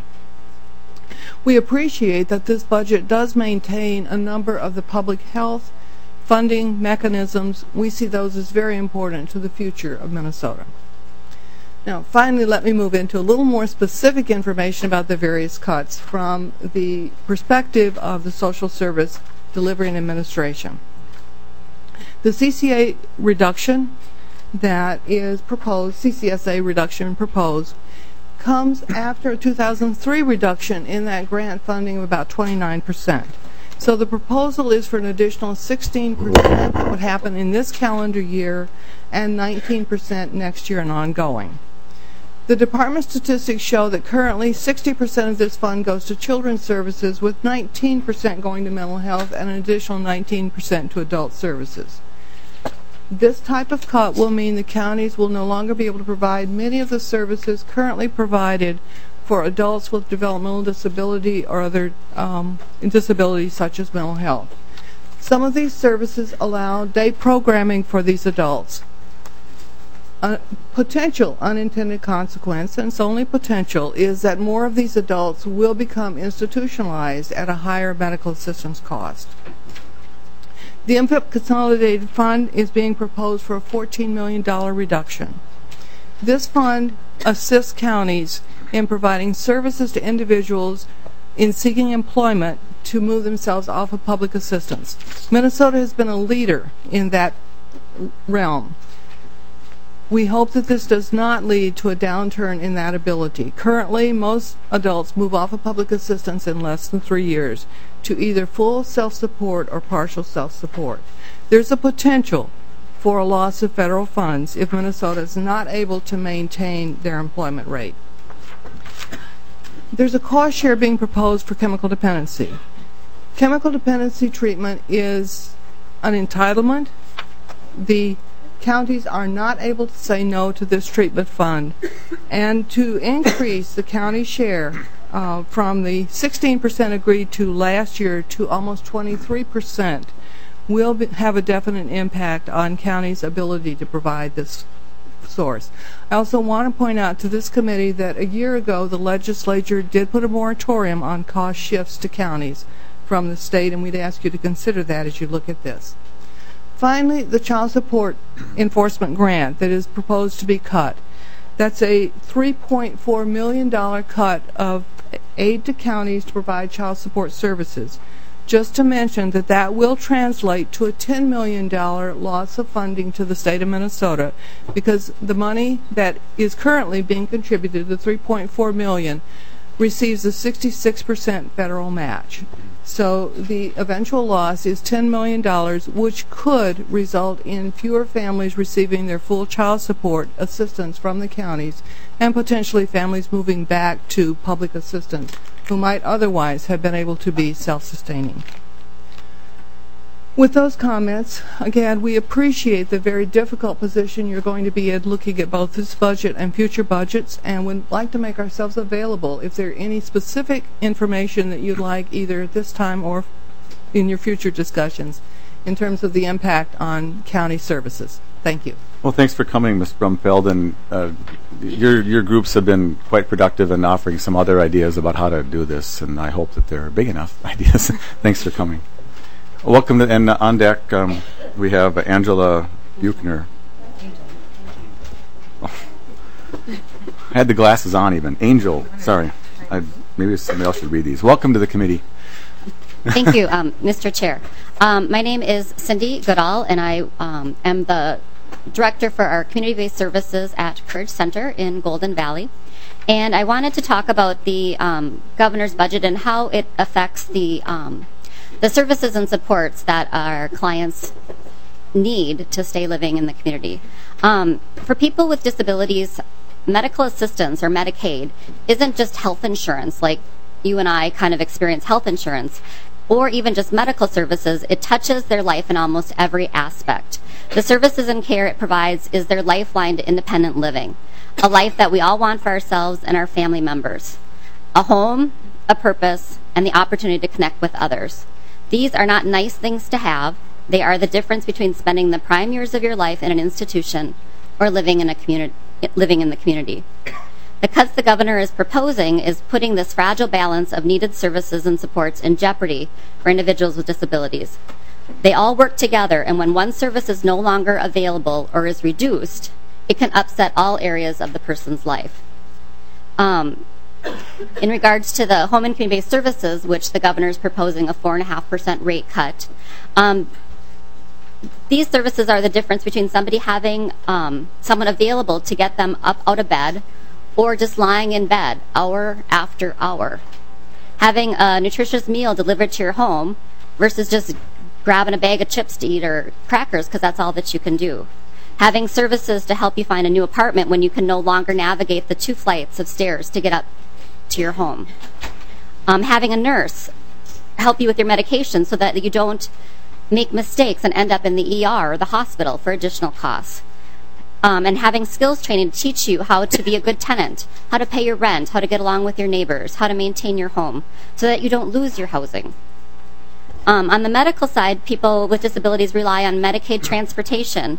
We appreciate that this budget does maintain a number of the public health funding mechanisms. We see those as very important to the future of Minnesota. Now, finally, let me move into a little more specific information about the various cuts from the perspective of the social service delivery and administration. The CCA reduction that is proposed, CCSA reduction proposed, comes after a 2003 reduction in that grant funding of about 29%. So the proposal is for an additional 16% that would happen in this calendar year and 19% next year and ongoing. The department statistics show that currently 60% of this fund goes to children's services, with 19% going to mental health and an additional 19% to adult services. This type of cut will mean the counties will no longer be able to provide many of the services currently provided for adults with developmental disability or other disabilities such as mental health. Some of these services allow day programming for these adults. A potential unintended consequence, and it's only potential, is that more of these adults will become institutionalized at a higher medical assistance cost. The MFIP Consolidated Fund is being proposed for a $14 million reduction. This fund assists counties in providing services to individuals in seeking employment to move themselves off of public assistance. Minnesota has been a leader in that realm. We hope that this does not lead to a downturn in that ability. Currently, most adults move off of public assistance in less than 3 years to either full self-support or partial self-support. There's a potential for a loss of federal funds if Minnesota is not able to maintain their employment rate. There's a cost share being proposed for chemical dependency. Chemical dependency treatment is an entitlement. The counties are not able to say no to this treatment fund, and to increase the county share from the 16% agreed to last year to almost 23% will have a definite impact on counties' ability to provide this source. I also want to point out to this committee that a year ago the legislature did put a moratorium on cost shifts to counties from the state, and we'd ask you to consider that as you look at this. Finally, the child support enforcement grant that is proposed to be cut. That's a $3.4 million cut of aid to counties to provide child support services. Just to mention that that will translate to a $10 million loss of funding to the state of Minnesota, because the money that is currently being contributed, the $3.4 million, receives a 66% federal match. So the eventual loss is $10 million, which could result in fewer families receiving their full child support assistance from the counties, and potentially families moving back to public assistance who might otherwise have been able to be self-sustaining. With those comments, again, we appreciate the very difficult position you're going to be in looking at both this budget and future budgets, and would like to make ourselves available if there are any specific information that you'd like either at this time or in your future discussions in terms of the impact on county services. Thank you. Well, thanks for coming, Ms. Brumfeld, and your groups have been quite productive in offering some other ideas about how to do this, and I hope that they're big enough ideas. Thanks for coming. Welcome to, and on deck we have Angela Buchner. Oh. I had the glasses on even. Angel, sorry. Maybe somebody else should read these. Welcome to the committee. Thank you, Mr. Chair. My name is Cindy Goodall, and I am the director for our community-based services at Courage Center in Golden Valley. And I wanted to talk about the governor's budget and how it affects the services and supports that our clients need to stay living in the community. For people with disabilities, medical assistance or Medicaid isn't just health insurance like you and I kind of experience health insurance, or even just medical services. It touches their life in almost every aspect. The services and care it provides is their lifeline to independent living, a life that we all want for ourselves and our family members, a home, a purpose, and the opportunity to connect with others. These are not nice things to have. They are the difference between spending the prime years of your life in an institution or living in the community. The cuts the governor is proposing is putting this fragile balance of needed services and supports in jeopardy for individuals with disabilities. They all work together, and when one service is no longer available or is reduced, it can upset all areas of the person's life. In regards to the home and community-based services, which the governor is proposing a 4.5% rate cut, these services are the difference between somebody having someone available to get them up out of bed or just lying in bed hour after hour. Having a nutritious meal delivered to your home versus just grabbing a bag of chips to eat or crackers because that's all that you can do. Having services to help you find a new apartment when you can no longer navigate the 2 flights of stairs to get up to your home. Having a nurse help you with your medication so that you don't make mistakes and end up in the ER or the hospital for additional costs. And having skills training to teach you how to be a good tenant, how to pay your rent, how to get along with your neighbors, how to maintain your home so that you don't lose your housing. On the medical side, people with disabilities rely on Medicaid transportation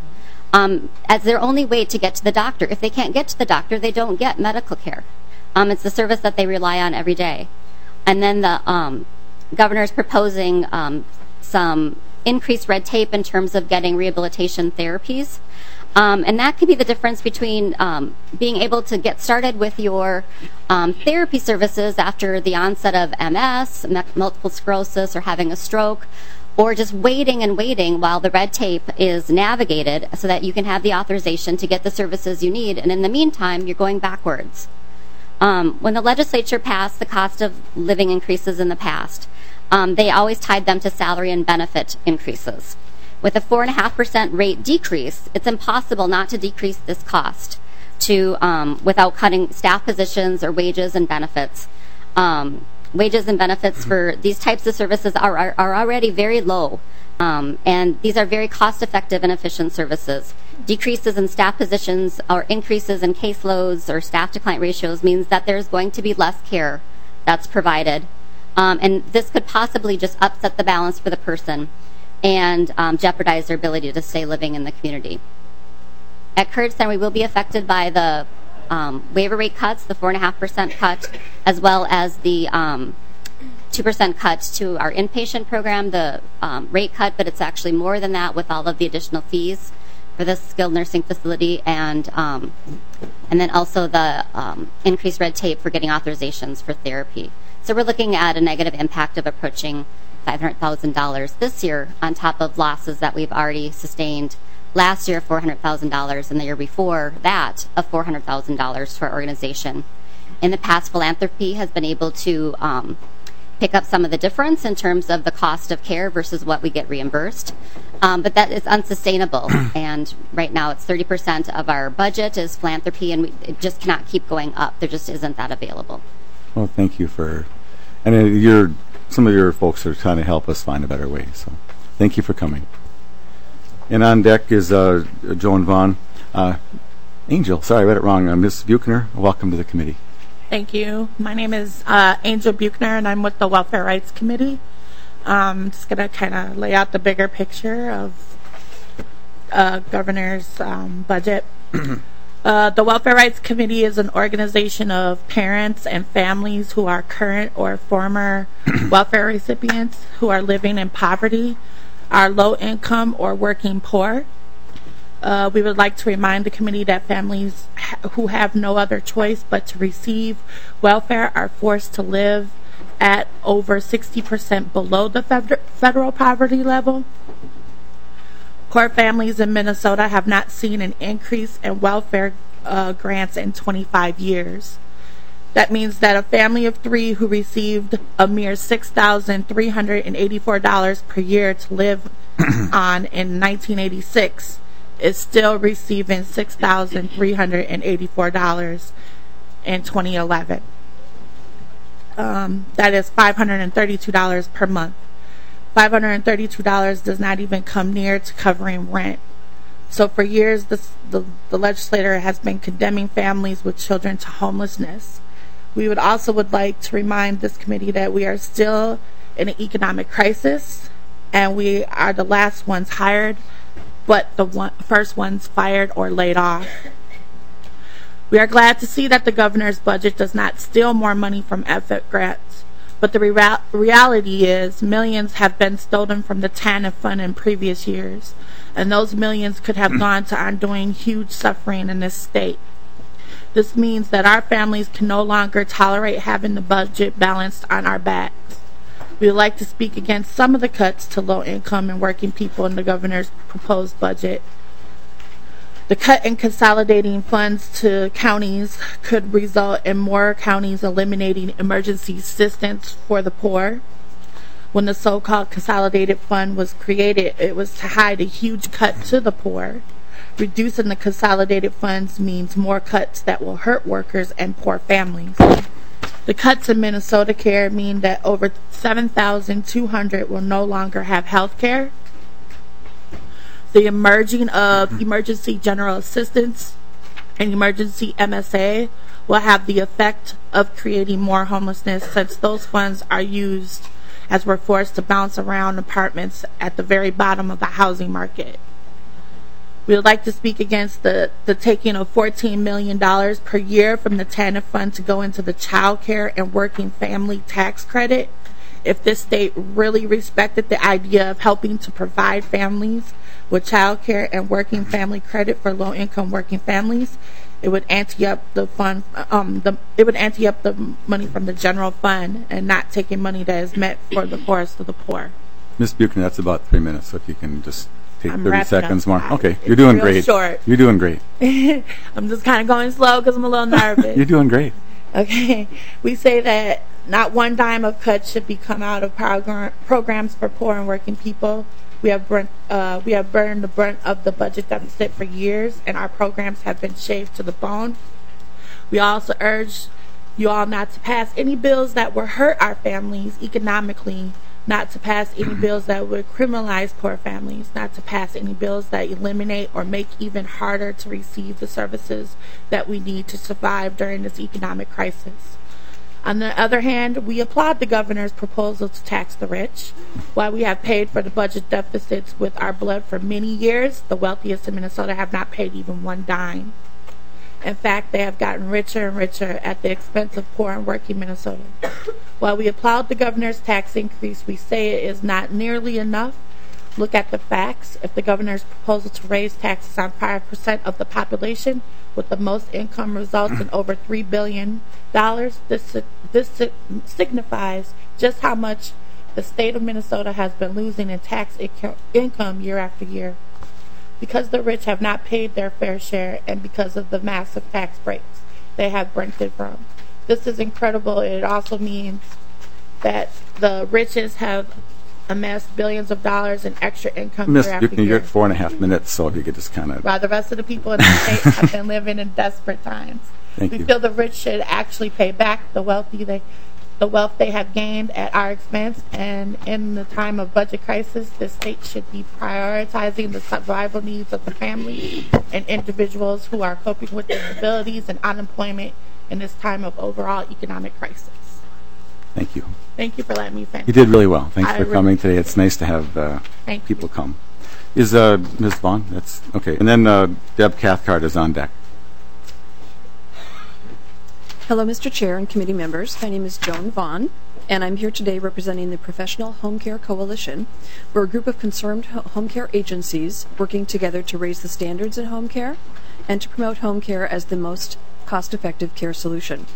as their only way to get to the doctor. If they can't get to the doctor, they don't get medical care. It's the service that they rely on every day. And then the governor is proposing some increased red tape in terms of getting rehabilitation therapies. And that could be the difference between being able to get started with your therapy services after the onset of MS, multiple sclerosis, or having a stroke, or just waiting and waiting while the red tape is navigated so that you can have the authorization to get the services you need. And in the meantime, you're going backwards. When the legislature passed the cost of living increases in the past, they always tied them to salary and benefit increases. With a 4.5% rate decrease, it's impossible not to decrease this cost without cutting staff positions or wages and benefits. Wages and benefits for these types of services are already very low, and these are very cost-effective and efficient services. Decreases in staff positions or increases in caseloads or staff-to-client ratios means that there's going to be less care that's provided, and this could possibly just upset the balance for the person and jeopardize their ability to stay living in the community. At Courage Center, we will be affected by the waiver rate cuts, the 4.5% cut, as well as the 2% cut to our inpatient program, the rate cut, but it's actually more than that with all of the additional fees for this skilled nursing facility, and then also the increased red tape for getting authorizations for therapy. So we're looking at a negative impact of approaching $500,000 this year on top of losses that we've already sustained last year, $400,000, and the year before that of $400,000 for our organization. In the past, philanthropy has been able to pick up some of the difference in terms of the cost of care versus what we get reimbursed, but that is unsustainable. And right now it's 30% of our budget is philanthropy, and it just cannot keep going up. There just isn't that available. Well, thank you for, and some of your folks are trying to help us find a better way. So, Thank you for coming. And on deck is Joan Vaughn. Angel, sorry, I read it wrong. Ms. Buchner, welcome to the committee. Thank you. My name is Angel Buchner, and I'm with the Welfare Rights Committee. Just going to kind of lay out the bigger picture of Governor's budget. The Welfare Rights Committee is an organization of parents and families who are current or former welfare recipients who are living in poverty, are low income or working poor. We would like to remind the committee that families who have no other choice but to receive welfare are forced to live at over 60% below the federal poverty level. Poor families in Minnesota have not seen an increase in welfare grants in 25 years. That means that a family of 3 who received a mere $6,384 per year to live on in 1986 is still receiving $6,384 in 2011. That is $532 per month. $532 does not even come near to covering rent. So for years, the legislator has been condemning families with children to homelessness. We would like to remind this committee that we are still in an economic crisis, and we are the last ones hired, but the first ones fired or laid off. We are glad to see that the governor's budget does not steal more money from EFIT grants, but the reality is millions have been stolen from the TANF fund in previous years, and those millions could have gone to undoing huge suffering in this state. This means that our families can no longer tolerate having the budget balanced on our backs. We would like to speak against some of the cuts to low-income and working people in the governor's proposed budget. The cut in consolidating funds to counties could result in more counties eliminating emergency assistance for the poor. When the so-called consolidated fund was created, it was to hide a huge cut to the poor. Reducing the consolidated funds means more cuts that will hurt workers and poor families. The cuts in Minnesota Care mean that over 7,200 will no longer have health care. The emerging of emergency general assistance and emergency MSA will have the effect of creating more homelessness, since those funds are used as we're forced to bounce around apartments at the very bottom of the housing market. We would like to speak against the taking of $14 million per year from the TANF fund to go into the child care and working family tax credit. If this state really respected the idea of helping to provide families with child care and working family credit for low-income working families, it would ante up the fund. It would ante up the money from the general fund and not taking money that is meant for the poorest of the poor. Ms. Buchner, that's about 3 minutes, so if you can just take I'm 30 seconds more. Okay, It's you're doing real great. short. You're doing great. I'm just kind of going slow because I'm a little nervous. You're doing great. Okay, we say that not one dime of cuts should be come out of programs for poor and working people. We have burned the brunt of the budget deficit for years, and our programs have been shaved to the bone. We also urge you all not to pass any bills that will hurt our families economically, not to pass any bills that would criminalize poor families, not to pass any bills that eliminate or make even harder to receive the services that we need to survive during this economic crisis. On the other hand, we applaud the governor's proposal to tax the rich. While we have paid for the budget deficits with our blood for many years, the wealthiest in Minnesota have not paid even one dime. In fact, they have gotten richer and richer at the expense of poor and working Minnesota. While we applaud the governor's tax increase, we say it is not nearly enough. Look at the facts. If the governor's proposal to raise taxes on 5% of the population with the most income results in over $3 billion, this signifies just how much the state of Minnesota has been losing in tax income year after year. Because the rich have not paid their fair share and because of the massive tax breaks they have benefited from. This is incredible. It also means that the riches have amassed billions of dollars in extra income Ms. year after Buchner, you're year. at 4.5 minutes, so if you could just kind of... While the rest of the people in the state have been living in desperate times. Thank we you. feel the rich should actually pay back the wealthy. the wealth they have gained at our expense, and in the time of budget crisis, the state should be prioritizing the survival needs of the families and individuals who are coping with disabilities and unemployment in this time of overall economic crisis. Thank you. Thank you for letting me finish. You did really well. Thanks for coming today. It's nice to have people come. Is Ms. Vaughn? That's okay. And then Deb Cathcart is on deck. Hello, Mr. Chair and committee members. My name is Joan Vaughn, and I'm here today representing the Professional Home Care Coalition. We're a group of concerned home care agencies working together to raise the standards in home care and to promote home care as the most cost-effective care solution.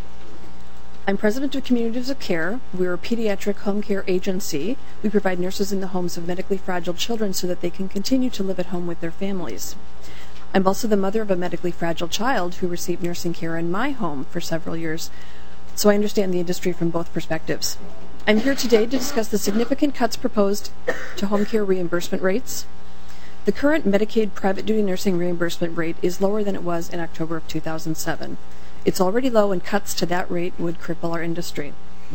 I'm president of Communities of Care. We're a pediatric home care agency. We provide nurses in the homes of medically fragile children so that they can continue to live at home with their families. I'm also the mother of a medically fragile child who received nursing care in my home for several years, so I understand the industry from both perspectives. I'm here today to discuss the significant cuts proposed to home care reimbursement rates. The current Medicaid private duty nursing reimbursement rate is lower than it was in October of 2007. It's already low, and cuts to that rate would cripple our industry.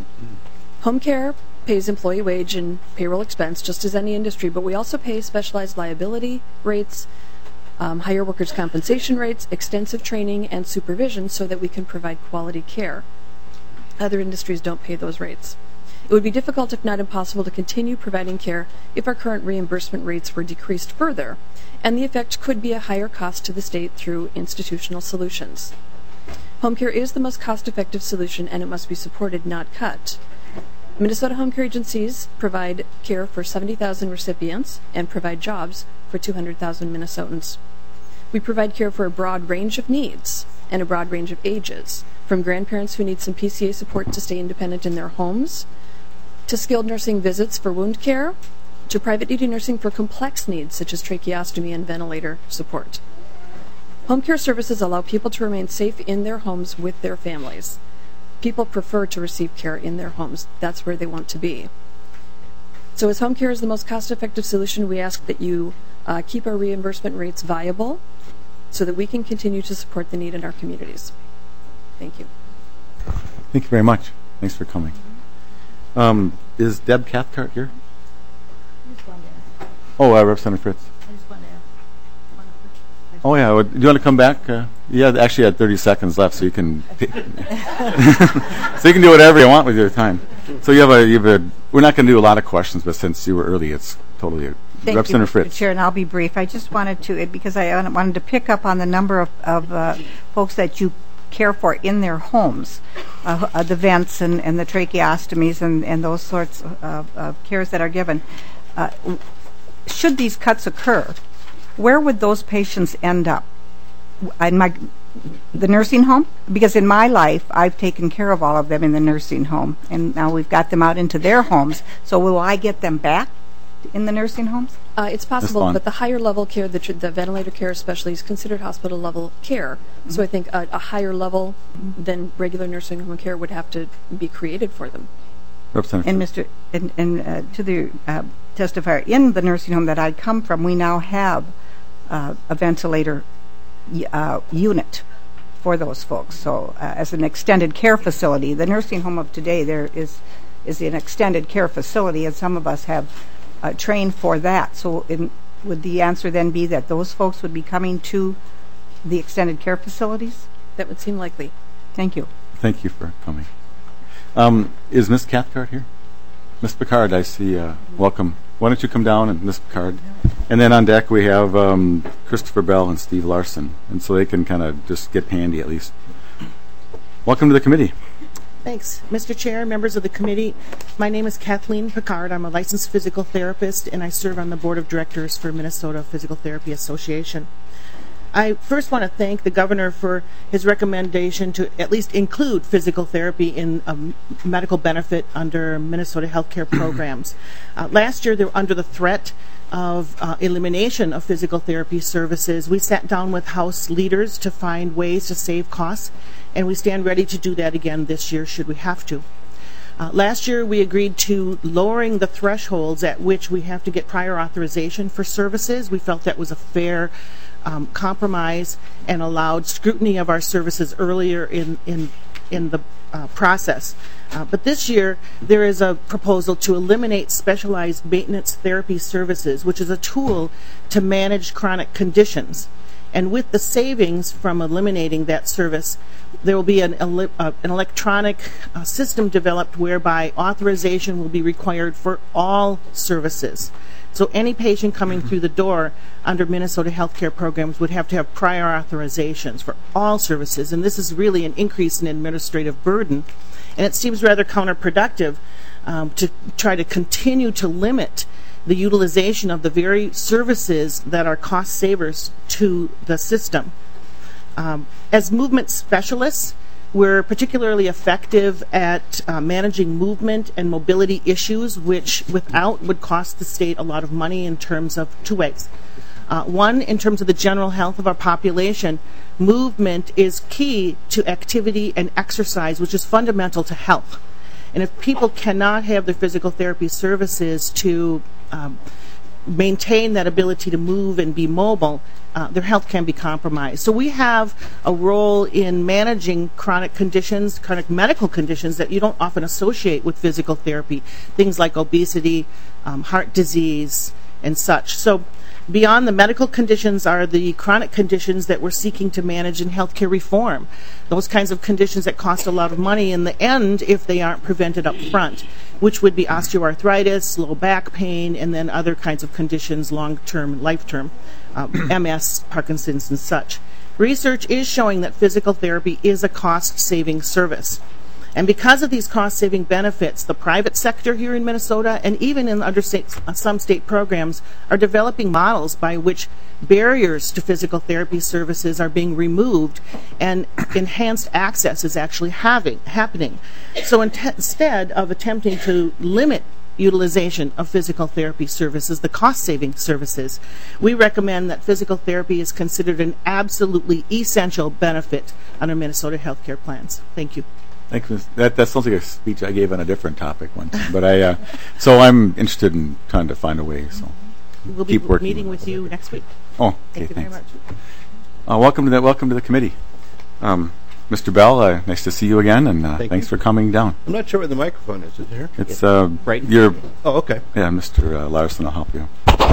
Home care pays employee wage and payroll expense just as any industry, but we also pay specialized liability rates, higher workers' compensation rates, extensive training, and supervision so that we can provide quality care. Other industries don't pay those rates. It would be difficult, if not impossible, to continue providing care if our current reimbursement rates were decreased further, and the effect could be a higher cost to the state through institutional solutions. Home care is the most cost-effective solution, and it must be supported, not cut. Minnesota home care agencies provide care for 70,000 recipients and provide jobs for 200,000 Minnesotans. We provide care for a broad range of needs and a broad range of ages, from grandparents who need some PCA support to stay independent in their homes, to skilled nursing visits for wound care, to private duty nursing for complex needs such as tracheostomy and ventilator support. Home care services allow people to remain safe in their homes with their families. People prefer to receive care in their homes. That's where they want to be. So as home care is the most cost-effective solution, we ask that you keep our reimbursement rates viable so that we can continue to support the need in our communities. Thank you. Thank you very much. Thanks for coming. Is Deb Cathcart here? Oh, Representative Fritz. Oh, yeah. Do you want to come back? You actually had 30 seconds left, so you can so you can do whatever you want with your time. So you have a we're not going to do a lot of questions, but since you were early, it's totally Thank Representative you, Fritz. Mr. Chair, and I'll be brief. I just wanted to, because I wanted to pick up on the number of folks that you care for in their homes, the vents and the tracheostomies and those sorts of cares that are given. Should these cuts occur, where would those patients end up? In the nursing home? Because in my life, I've taken care of all of them in the nursing home, and now we've got them out into their homes. So will I get them back in the nursing homes? It's possible, but the higher level care, the ventilator care especially, is considered hospital level care. Mm-hmm. So I think a higher level than regular nursing home care would have to be created for them. Representative. And to the testifier, in the nursing home that I come from, we now have a ventilator unit for those folks. So as an extended care facility, the nursing home of today there is an extended care facility, and some of us have trained for that. So would the answer then be that those folks would be coming to the extended care facilities? That would seem likely. Thank you. Thank you for coming. Is Ms. Cathcart here? Ms. Picard, I see. Welcome. Why don't you come down, and Ms. Picard. And then on deck we have Christopher Bell and Steve Larson, and so they can kind of just get handy at least. Welcome to the committee. Thanks. Mr. Chair, members of the committee, my name is Kathleen Picard. I'm a licensed physical therapist, and I serve on the board of directors for Minnesota Physical Therapy Association. I first want to thank the governor for his recommendation to at least include physical therapy in a medical benefit under Minnesota healthcare programs. Last year, they were under the threat of elimination of physical therapy services. We sat down with House leaders to find ways to save costs, and we stand ready to do that again this year should we have to. Last year, we agreed to lowering the thresholds at which we have to get prior authorization for services. We felt that was a fair compromise and allowed scrutiny of our services earlier in the process. But this year, there is a proposal to eliminate specialized maintenance therapy services, which is a tool to manage chronic conditions. And with the savings from eliminating that service, there will be an electronic system developed whereby authorization will be required for all services. So any patient coming through the door under Minnesota healthcare programs would have to have prior authorizations for all services, and this is really an increase in administrative burden. And it seems rather counterproductive to try to continue to limit the utilization of the very services that are cost savers to the system. As movement specialists, we're particularly effective at managing movement and mobility issues, which without would cost the state a lot of money in terms of two ways. One, in terms of the general health of our population, movement is key to activity and exercise, which is fundamental to health. And if people cannot have their physical therapy services to maintain that ability to move and be mobile, their health can be compromised. So we have a role in managing chronic conditions, chronic medical conditions that you don't often associate with physical therapy, things like obesity, heart disease, and such. So beyond the medical conditions are the chronic conditions that we're seeking to manage in healthcare reform. Those kinds of conditions that cost a lot of money in the end if they aren't prevented up front, which would be osteoarthritis, low back pain, and then other kinds of conditions, long-term, life-term, MS, Parkinson's, and such. Research is showing that physical therapy is a cost-saving service. And because of these cost-saving benefits, the private sector here in Minnesota and even in some state programs are developing models by which barriers to physical therapy services are being removed and enhanced access is actually happening. So instead of attempting to limit utilization of physical therapy services, the cost-saving services, we recommend that physical therapy is considered an absolutely essential benefit under Minnesota healthcare plans. Thank you. Thank you. That sounds like a speech I gave on a different topic one time. But so I'm interested in trying to find a way. So we'll keep be working. Meeting with you next week. Oh, okay. Thank you very much. Welcome to the committee, Mr. Bell. Nice to see you again, and thanks for coming down. I'm not sure where the microphone is. Is it here? It's right. Oh, okay. Yeah, Mr. Larson will help you.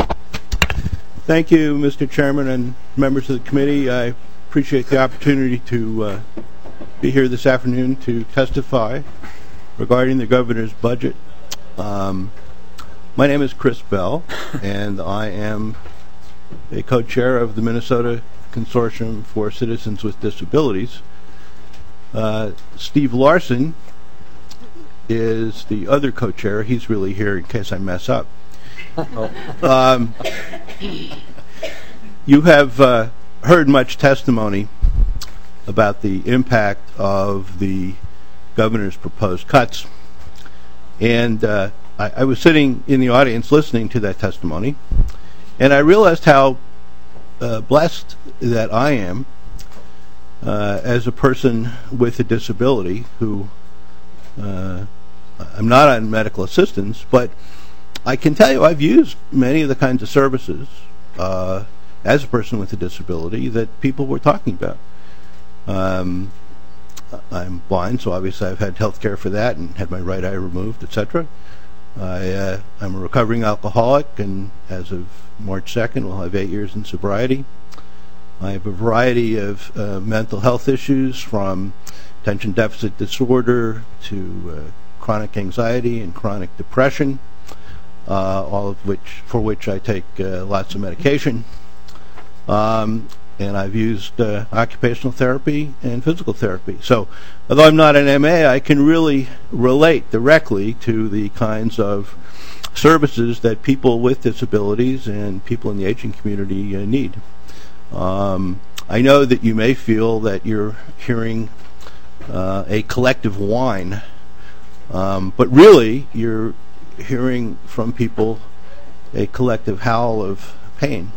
Thank you, Mr. Chairman and members of the committee. I appreciate the opportunity to be here this afternoon to testify regarding the governor's budget. My name is Chris Bell, and I am a co-chair of the Minnesota Consortium for Citizens with Disabilities. Steve Larson is the other co-chair. He's really here in case I mess up. You have heard much testimony about the impact of the governor's proposed cuts. And I was sitting in the audience listening to that testimony, and I realized how blessed that I am as a person with a disability who I'm not on medical assistance, but I can tell you I've used many of the kinds of services as a person with a disability that people were talking about. I'm blind, so obviously I've had health care for that and had my right eye removed, etc. I'm a recovering alcoholic, and as of March 2nd, will have 8 years in sobriety. I have a variety of mental health issues, from attention deficit disorder to chronic anxiety and chronic depression, all of which I take lots of medication. And I've used occupational therapy and physical therapy. So although I'm not an MA, I can really relate directly to the kinds of services that people with disabilities and people in the aging community need. I know that you may feel that you're hearing a collective whine, but really you're hearing from people a collective howl of pain.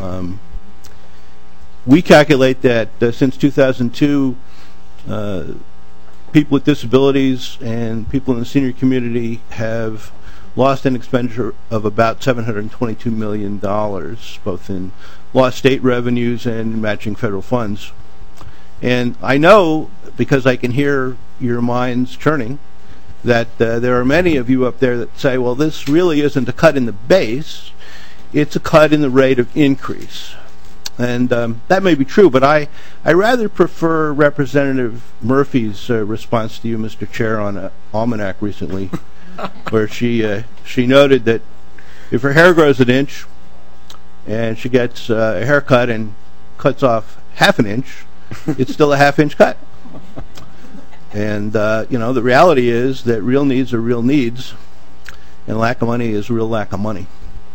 We calculate that since 2002, people with disabilities and people in the senior community have lost an expenditure of about $722 million, both in lost state revenues and matching federal funds. And I know, because I can hear your minds churning, that there are many of you up there that say, well, this really isn't a cut in the base, it's a cut in the rate of increase. And that may be true, but I rather prefer Representative Murphy's response to you, Mr. Chair, on an almanac recently, where she noted that if her hair grows an inch and she gets a haircut and cuts off half an inch, it's still a half-inch cut. And, the reality is that real needs are real needs, and lack of money is real lack of money.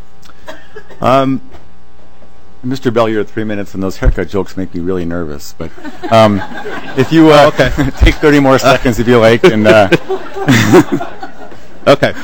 Mr. Bell, you're at 3 minutes, and those haircut jokes make me really nervous. But if you take 30 more seconds, if you like, and okay.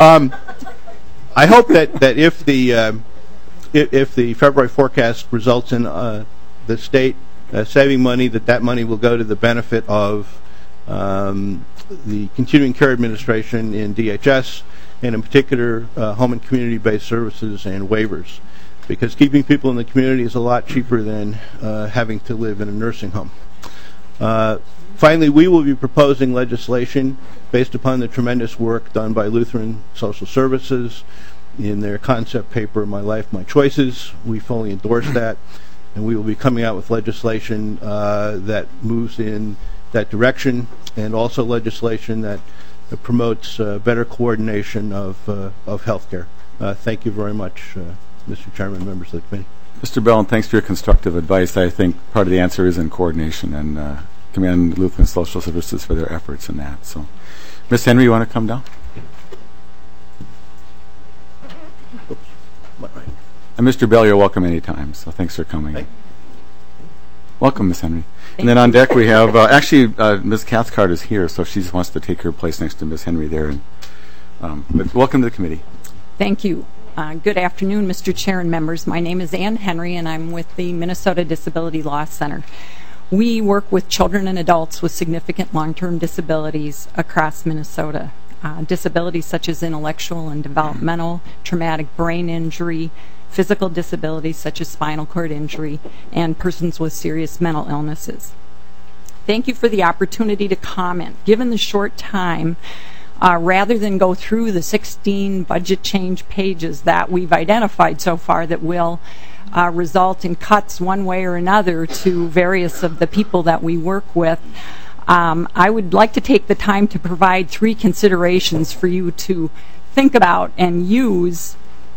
I hope that if the February forecast results in the state saving money, that money will go to the benefit of the Continuing Care Administration in DHS, and in particular home and community-based services and waivers, because keeping people in the community is a lot cheaper than having to live in a nursing home. Finally, we will be proposing legislation based upon the tremendous work done by Lutheran Social Services in their concept paper, My Life, My Choices. We fully endorse that, and we will be coming out with legislation that moves in that direction, and also legislation that promotes better coordination of health care. Thank you very much, Mr. Chairman, members of the committee. Mr. Bell, and thanks for your constructive advice. I think part of the answer is in coordination, and commend Lutheran Social Services for their efforts in that. So, Ms. Henry, you want to come down? And Mr. Bell, you're welcome anytime, so thanks for coming. Welcome, Ms. Henry. And then on deck we have, Ms. Cathcart is here, so she just wants to take her place next to Ms. Henry there. And, but welcome to the committee. Thank you. Good afternoon, Mr. Chair and members. My name is Ann Henry, and I'm with the Minnesota Disability Law Center. We work with children and adults with significant long-term disabilities across Minnesota. Disabilities such as intellectual and developmental, traumatic brain injury, physical disabilities such as spinal cord injury, and persons with serious mental illnesses. Thank you for the opportunity to comment. Given the short time, rather than go through the 16 budget change pages that we've identified so far that will result in cuts one way or another to various of the people that we work with, I would like to take the time to provide 3 considerations for you to think about and use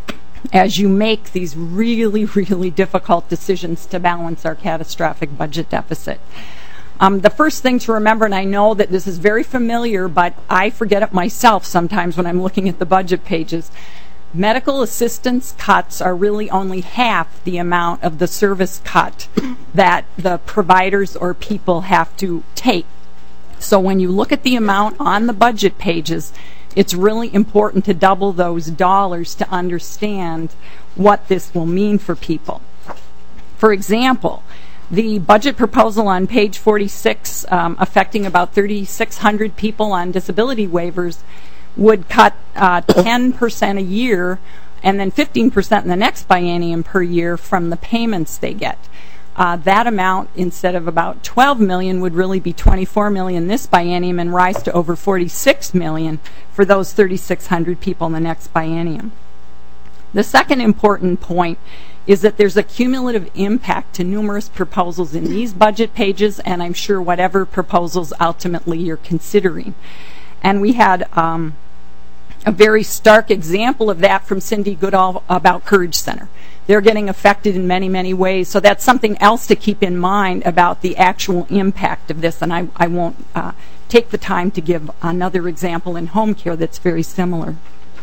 as you make these really, really difficult decisions to balance our catastrophic budget deficit. The first thing to remember, and I know that this is very familiar, but I forget it myself sometimes when I'm looking at the budget pages, medical assistance cuts are really only half the amount of the service cut that the providers or people have to take. So when you look at the amount on the budget pages, it's really important to double those dollars to understand what this will mean for people. For example, the budget proposal on page 46, affecting about 3,600 people on disability waivers, would cut 10% a year and then 15% in the next biennium per year from the payments they get. That amount, instead of about $12 million, would really be $24 million this biennium and rise to over $46 million for those 3,600 people in the next biennium. The second important point is that there's a cumulative impact to numerous proposals in these budget pages, and I'm sure whatever proposals ultimately you're considering. And we had a very stark example of that from Cindy Goodall about Courage Center. They're getting affected in many, many ways. So that's something else to keep in mind about the actual impact of this. And I won't take the time to give another example in home care that's very similar.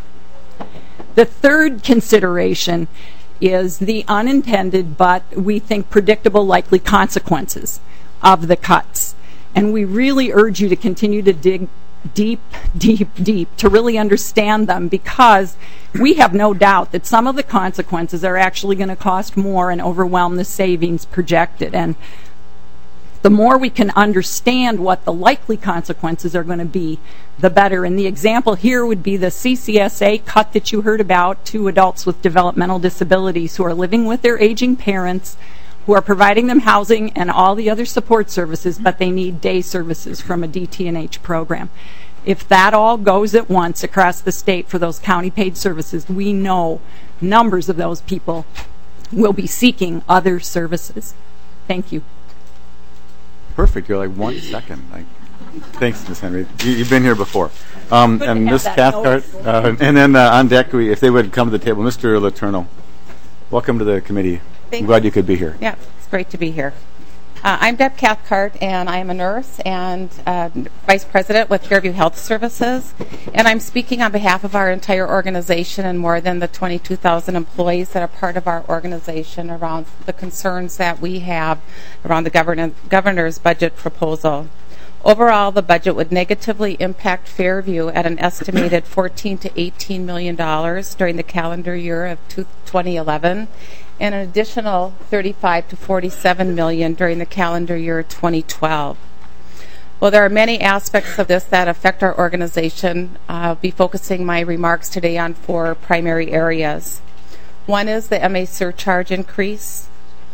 The third consideration is the unintended, but we think predictable, likely consequences of the cuts. And we really urge you to continue to dig deep to really understand them, because we have no doubt that some of the consequences are actually going to cost more and overwhelm the savings projected. And the more we can understand what the likely consequences are going to be, the better. And the example here would be the CCSA cut that you heard about to adults with developmental disabilities who are living with their aging parents who are providing them housing and all the other support services, but they need day services from a DT&H program. If that all goes at once across the state for those county paid services, we know numbers of those people will be seeking other services. Thank you. Perfect. You're like 1 second. Thanks, Ms. Henry. You've been here before. And Ms. Cathcart, and then on deck, if they would come to the table, Mr. Letourneau. Welcome to the committee. I'm glad you could be here. Yeah, it's great to be here. I'm Deb Cathcart, and I am a nurse and Vice President with Fairview Health Services. And I'm speaking on behalf of our entire organization and more than the 22,000 employees that are part of our organization around the concerns that we have around the governor's budget proposal. Overall, the budget would negatively impact Fairview at an estimated $14 to $18 million during the calendar year of 2011, and an additional $35 to $47 million during the calendar year 2012. Well, there are many aspects of this that affect our organization. I'll be focusing my remarks today on 4 primary areas. One is the MA surcharge increase.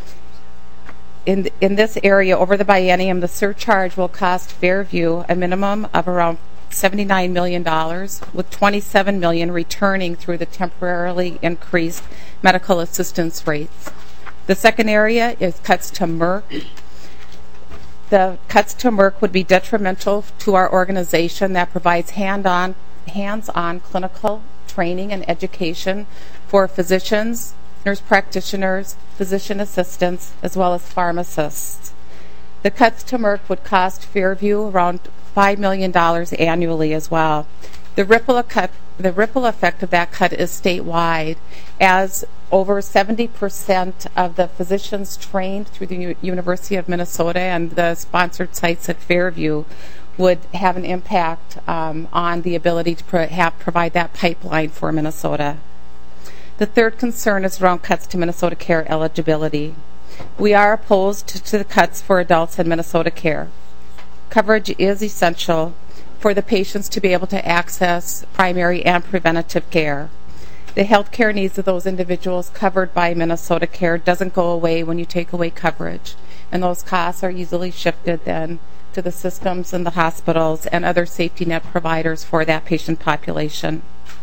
In this area, over the biennium, the surcharge will cost Fairview a minimum of around $79 million, with $27 million returning through the temporarily increased medical assistance rates. The second area is cuts to Merck. The cuts to Merck would be detrimental to our organization that provides hands-on clinical training and education for physicians, nurse practitioners, physician assistants, as well as pharmacists. The cuts to Merck would cost Fairview around $5 million annually as well. The ripple effect of that cut is statewide, as over 70% of the physicians trained through the University of Minnesota and the sponsored sites at Fairview would have an impact on the ability to provide that pipeline for Minnesota. The third concern is around cuts to Minnesota Care eligibility. We are opposed to the cuts for adults in Minnesota Care. Coverage is essential for the patients to be able to access primary and preventative care. The health care needs of those individuals covered by Minnesota Care doesn't go away when you take away coverage, and those costs are easily shifted then to the systems and the hospitals and other safety net providers for that patient population.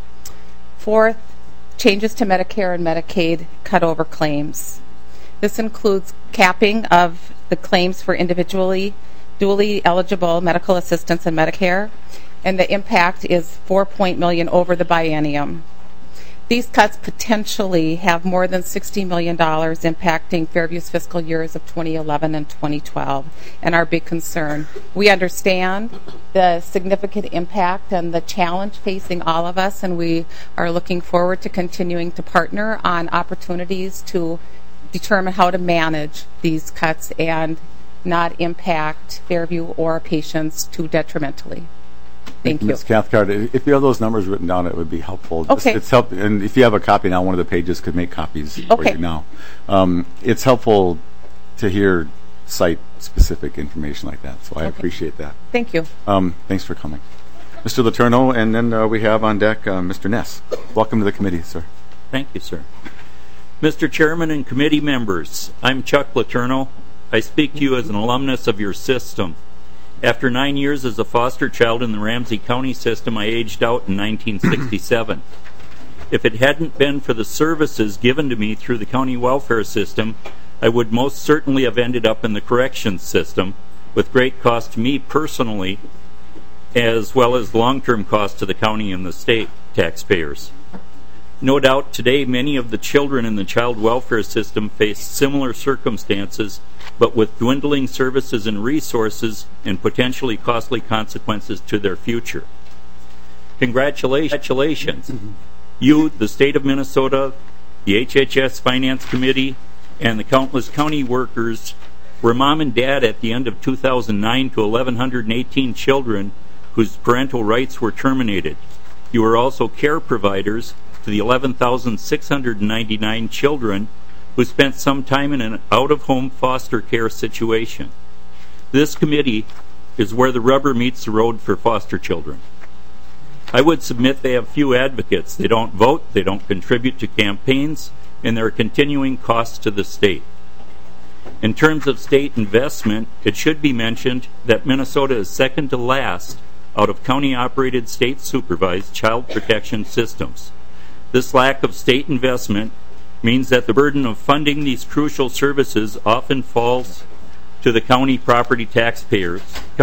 Fourth, changes to Medicare and Medicaid cutover claims. This includes capping of the claims for individually dually eligible medical assistance and Medicare, and the impact is $4 million over the biennium. These cuts potentially have more than $60 million impacting Fairview's fiscal years of 2011 and 2012, and our big concern. We understand the significant impact and the challenge facing all of us, and we are looking forward to continuing to partner on opportunities to determine how to manage these cuts and not impact Fairview or patients too detrimentally. Thank you. Ms. Cathcart, if you have those numbers written down, it would be helpful. Okay. And if you have a copy now, one of the pages could make copies for you now. It's helpful to hear site-specific information like that, so I appreciate that. Thank you. Thanks for coming. Mr. Letourneau, and then we have on deck Mr. Ness. Welcome to the committee, sir. Thank you, sir. Mr. Chairman and committee members, I'm Chuck Letourneau. I speak to you as an alumnus of your system. After 9 years as a foster child in the Ramsey County system, I aged out in 1967. If it hadn't been for the services given to me through the county welfare system, I would most certainly have ended up in the corrections system, with great cost to me personally, as well as long-term cost to the county and the state taxpayers. No doubt today many of the children in the child welfare system face similar circumstances, but with dwindling services and resources and potentially costly consequences to their future. Congratulations. You, the state of Minnesota, the HHS Finance Committee, and the countless county workers were mom and dad at the end of 2009 to 1,118 children whose parental rights were terminated. You were also care providers to the 11,699 children who spent some time in an out-of-home foster care situation. This committee is where the rubber meets the road for foster children. I would submit they have few advocates. They don't vote, they don't contribute to campaigns, and there are continuing costs to the state. In terms of state investment, it should be mentioned that Minnesota is second to last out of county-operated state-supervised child protection systems. This lack of state investment means that the burden of funding these crucial services often falls to the county property taxpayers,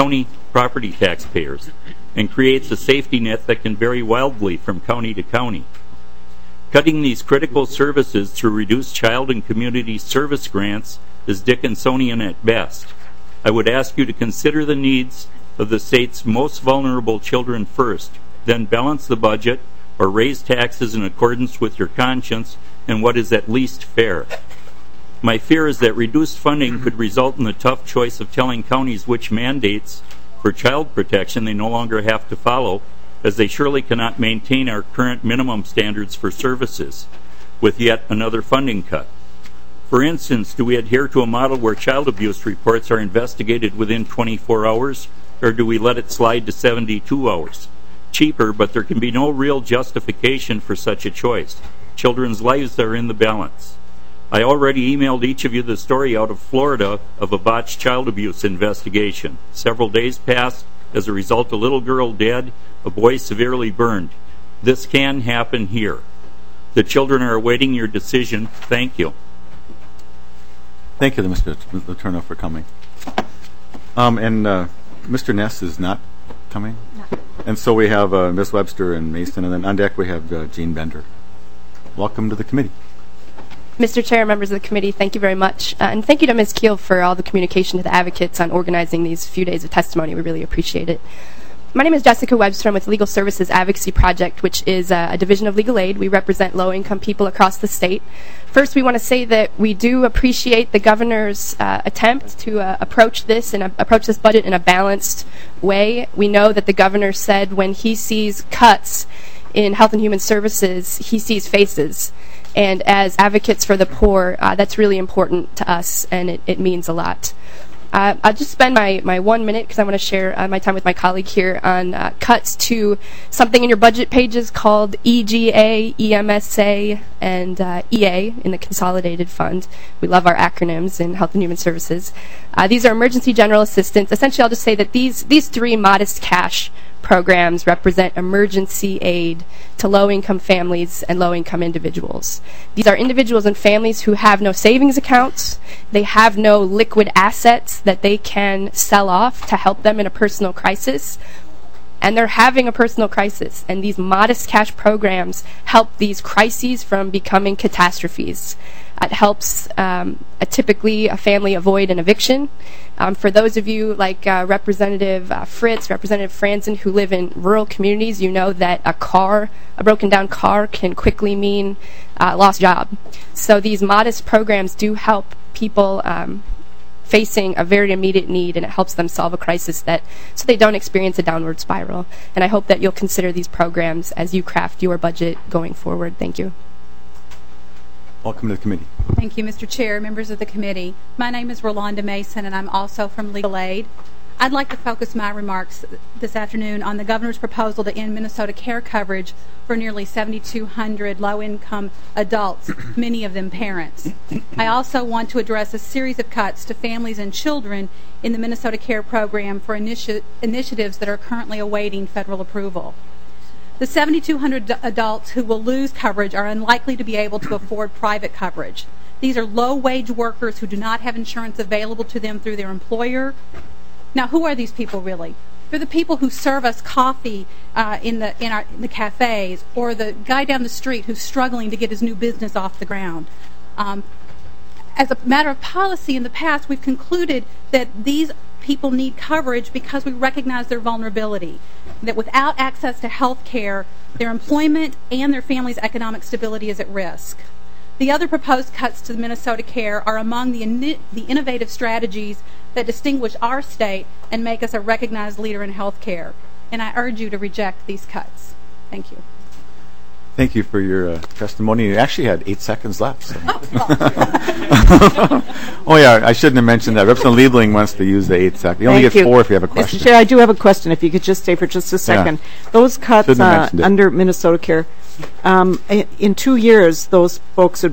and creates a safety net that can vary wildly from county to county. Cutting these critical services through reduced child and community service grants is Dickinsonian at best. I would ask you to consider the needs of the state's most vulnerable children first, then balance the budget or raise taxes in accordance with your conscience and what is at least fair. My fear is that reduced funding could result in the tough choice of telling counties which mandates for child protection they no longer have to follow, as they surely cannot maintain our current minimum standards for services with yet another funding cut. For instance, do we adhere to a model where child abuse reports are investigated within 24 hours, or do we let it slide to 72 hours? Cheaper, but there can be no real justification for such a choice. Children's lives are in the balance. I already emailed each of you the story out of Florida of a botched child abuse investigation. Several days passed. As a result, a little girl dead, a boy severely burned. This can happen here. The children are awaiting your decision. Thank you. Thank you, Mr. Letourneau, for coming. Mr. Ness is not coming? No. And so we have Ms. Webster and Mason, and then on deck we have Jean Bender. Welcome to the committee. Mr. Chair, members of the committee, thank you very much. And thank you to Ms. Keel for all the communication to the advocates on organizing these few days of testimony. We really appreciate it. My name is Jessica Webster. I'm with Legal Services Advocacy Project, which is a division of legal aid. We represent low-income people across the state. First, we want to say that we do appreciate the governor's attempt to approach this budget in a balanced way. We know that the governor said when he sees cuts in health and human services, he sees faces. And as advocates for the poor, that's really important to us, and it means a lot. I'll just spend my 1 minute, because I want to share my time with my colleague here, on cuts to something in your budget pages called EGA, EMSA, and EA in the Consolidated Fund. We love our acronyms in Health and Human Services. These are Emergency General Assistance. Essentially, I'll just say that these three modest cash programs represent emergency aid to low-income families and low-income individuals. These are individuals and families who have no savings accounts. They have no liquid assets that they can sell off to help them in a personal crisis. And they're having a personal crisis. And these modest cash programs help these crises from becoming catastrophes. It helps typically a family avoid an eviction. For those of you like Representative Fritz, Representative Franzen, who live in rural communities, you know that a broken down car can quickly mean lost job. So these modest programs do help people facing a very immediate need, and it helps them solve a crisis so they don't experience a downward spiral. And I hope that you'll consider these programs as you craft your budget going forward. Thank you. Welcome to the committee. Thank you, Mr. Chair, members of the committee. My name is Rolanda Mason, and I'm also from Legal Aid. I'd like to focus my remarks this afternoon on the governor's proposal to end Minnesota care coverage for nearly 7,200 low-income adults, many of them parents. I also want to address a series of cuts to families and children in the Minnesota Care Program for initiatives that are currently awaiting federal approval. The 7,200 adults who will lose coverage are unlikely to be able to afford private coverage. These are low-wage workers who do not have insurance available to them through their employer. Now, who are these people really? They're the people who serve us coffee in the cafes, or the guy down the street who's struggling to get his new business off the ground. As a matter of policy, in the past, we've concluded that these people need coverage because we recognize their vulnerability, that without access to health care, their employment and their family's economic stability is at risk. The other proposed cuts to the Minnesota Care are among the innovative strategies that distinguish our state and make us a recognized leader in health care. And I urge you to reject these cuts. Thank you. Thank you for your testimony. You actually had 8 seconds left. So. Oh, yeah, I shouldn't have mentioned that. Representative Liebling wants to use the 8 seconds. You only get 4 if you have a question. Mr. Chair, I do have a question. If you could just stay for just a second. Yeah. Those cuts under Minnesota Care, in 2 years, those folks would be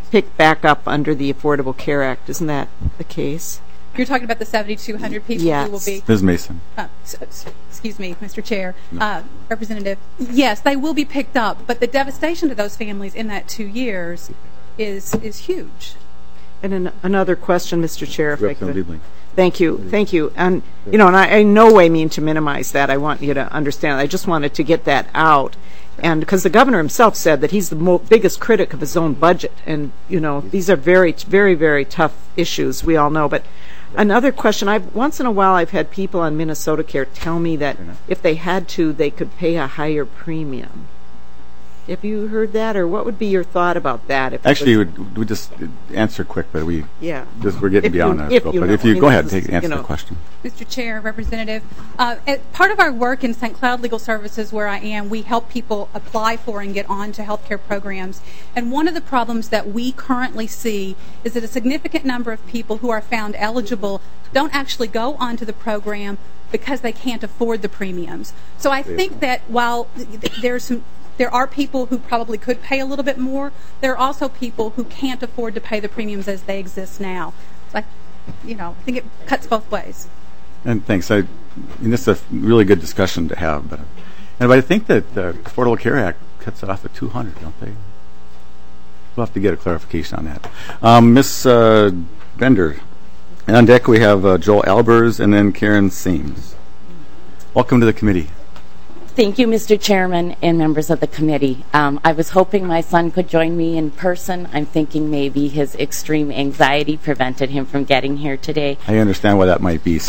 picked back up under the Affordable Care Act. Isn't that the case? You're talking about the 7,200 people who will be... Ms. Mason. Excuse me, Mr. Chair. Representative. Yes, they will be picked up, but the devastation to those families in that 2 years is huge. And another question, Mr. Chair, if I could. Thank you. Thank you. And, and I in no way mean to minimize that. I want you to understand. I just wanted to get that out. And because the governor himself said that he's the biggest critic of his own budget. And, these are very, very, very tough issues, we all know. But another question, once in a while I've had people on Minnesota Care tell me that if they had to, they could pay a higher premium. Have you heard that, or what would be your thought about that? Actually, we just answer quick, but we're getting beyond our scope. But if you go ahead and answer the question. Mr. Chair, Representative, part of our work in St. Cloud Legal Services, where I am, we help people apply for and get on to health care programs. And one of the problems that we currently see is that a significant number of people who are found eligible don't actually go onto the program because they can't afford the premiums. So I think that while there are people who probably could pay a little bit more, there are also people who can't afford to pay the premiums as they exist now. So I think it cuts both ways. And thanks. This is a really good discussion to have. But I think that the Affordable Care Act cuts it off at 200, don't they? We'll have to get a clarification on that. Ms. Bender. And on deck we have Joel Albers and then Karen Seams. Welcome to the committee. Thank you, Mr. Chairman and members of the committee. I was hoping my son could join me in person. I'm thinking maybe his extreme anxiety prevented him from getting here today. I understand why that might be.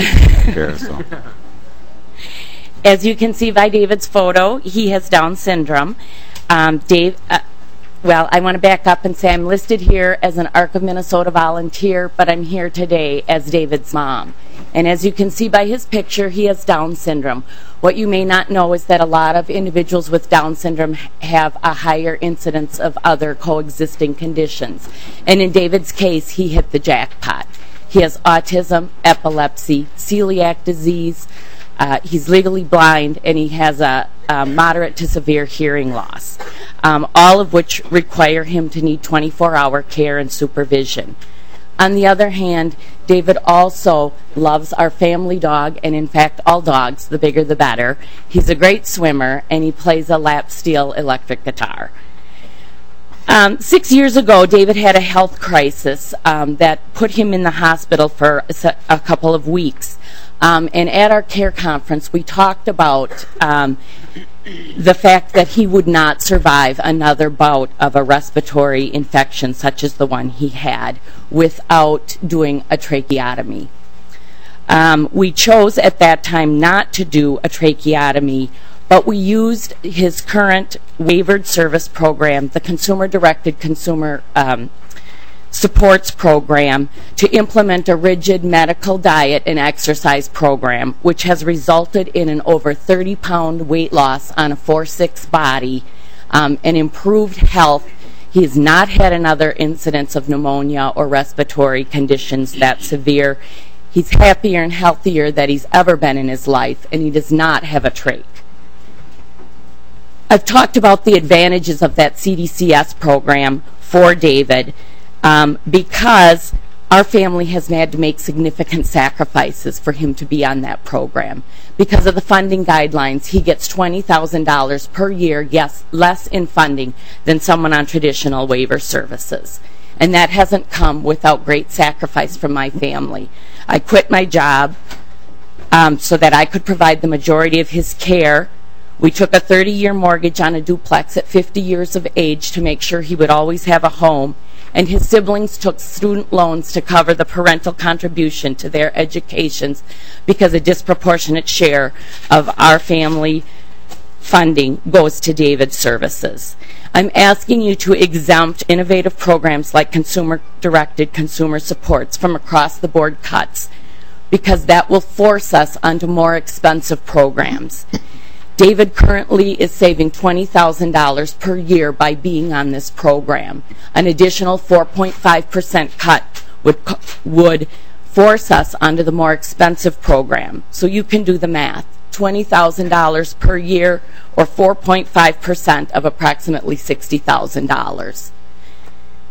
As you can see by David's photo, he has Down syndrome. Well, I want to back up and say I'm listed here as an ARC of Minnesota volunteer, but I'm here today as David's mom. And as you can see by his picture, he has Down syndrome. What you may not know is that a lot of individuals with Down syndrome have a higher incidence of other coexisting conditions. And in David's case, he hit the jackpot. He has autism, epilepsy, celiac disease. He's legally blind, and he has a moderate to severe hearing loss, all of which require him to need 24-hour care and supervision. On the other hand, David also loves our family dog, and in fact, all dogs, the bigger the better. He's a great swimmer, and he plays a lap steel electric guitar. 6 years ago, David had a health crisis that put him in the hospital for a couple of weeks. And at our care conference, we talked about the fact that he would not survive another bout of a respiratory infection such as the one he had without doing a tracheotomy. We chose at that time not to do a tracheotomy, but we used his current waivered service program, the Consumer-Directed Consumer Supports Program, to implement a rigid medical diet and exercise program, which has resulted in an over 30-pound weight loss on a 4'6" body, and improved health. He has not had another incidence of pneumonia or respiratory conditions that severe. He's happier and healthier than he's ever been in his life, and he does not have a trach. I've talked about the advantages of that CDCS program for David because our family has had to make significant sacrifices for him to be on that program. Because of the funding guidelines, he gets $20,000 per year, yes, less in funding than someone on traditional waiver services. And that hasn't come without great sacrifice from my family. I quit my job so that I could provide the majority of his care. We took a 30-year mortgage on a duplex at 50 years of age to make sure he would always have a home. And his siblings took student loans to cover the parental contribution to their educations because a disproportionate share of our family funding goes to David's services. I'm asking you to exempt innovative programs like consumer-directed consumer supports from across-the-board cuts because that will force us onto more expensive programs. David currently is saving $20,000 per year by being on this program. An additional 4.5% cut would force us onto the more expensive program. So you can do the math. $20,000 per year or 4.5% of approximately $60,000.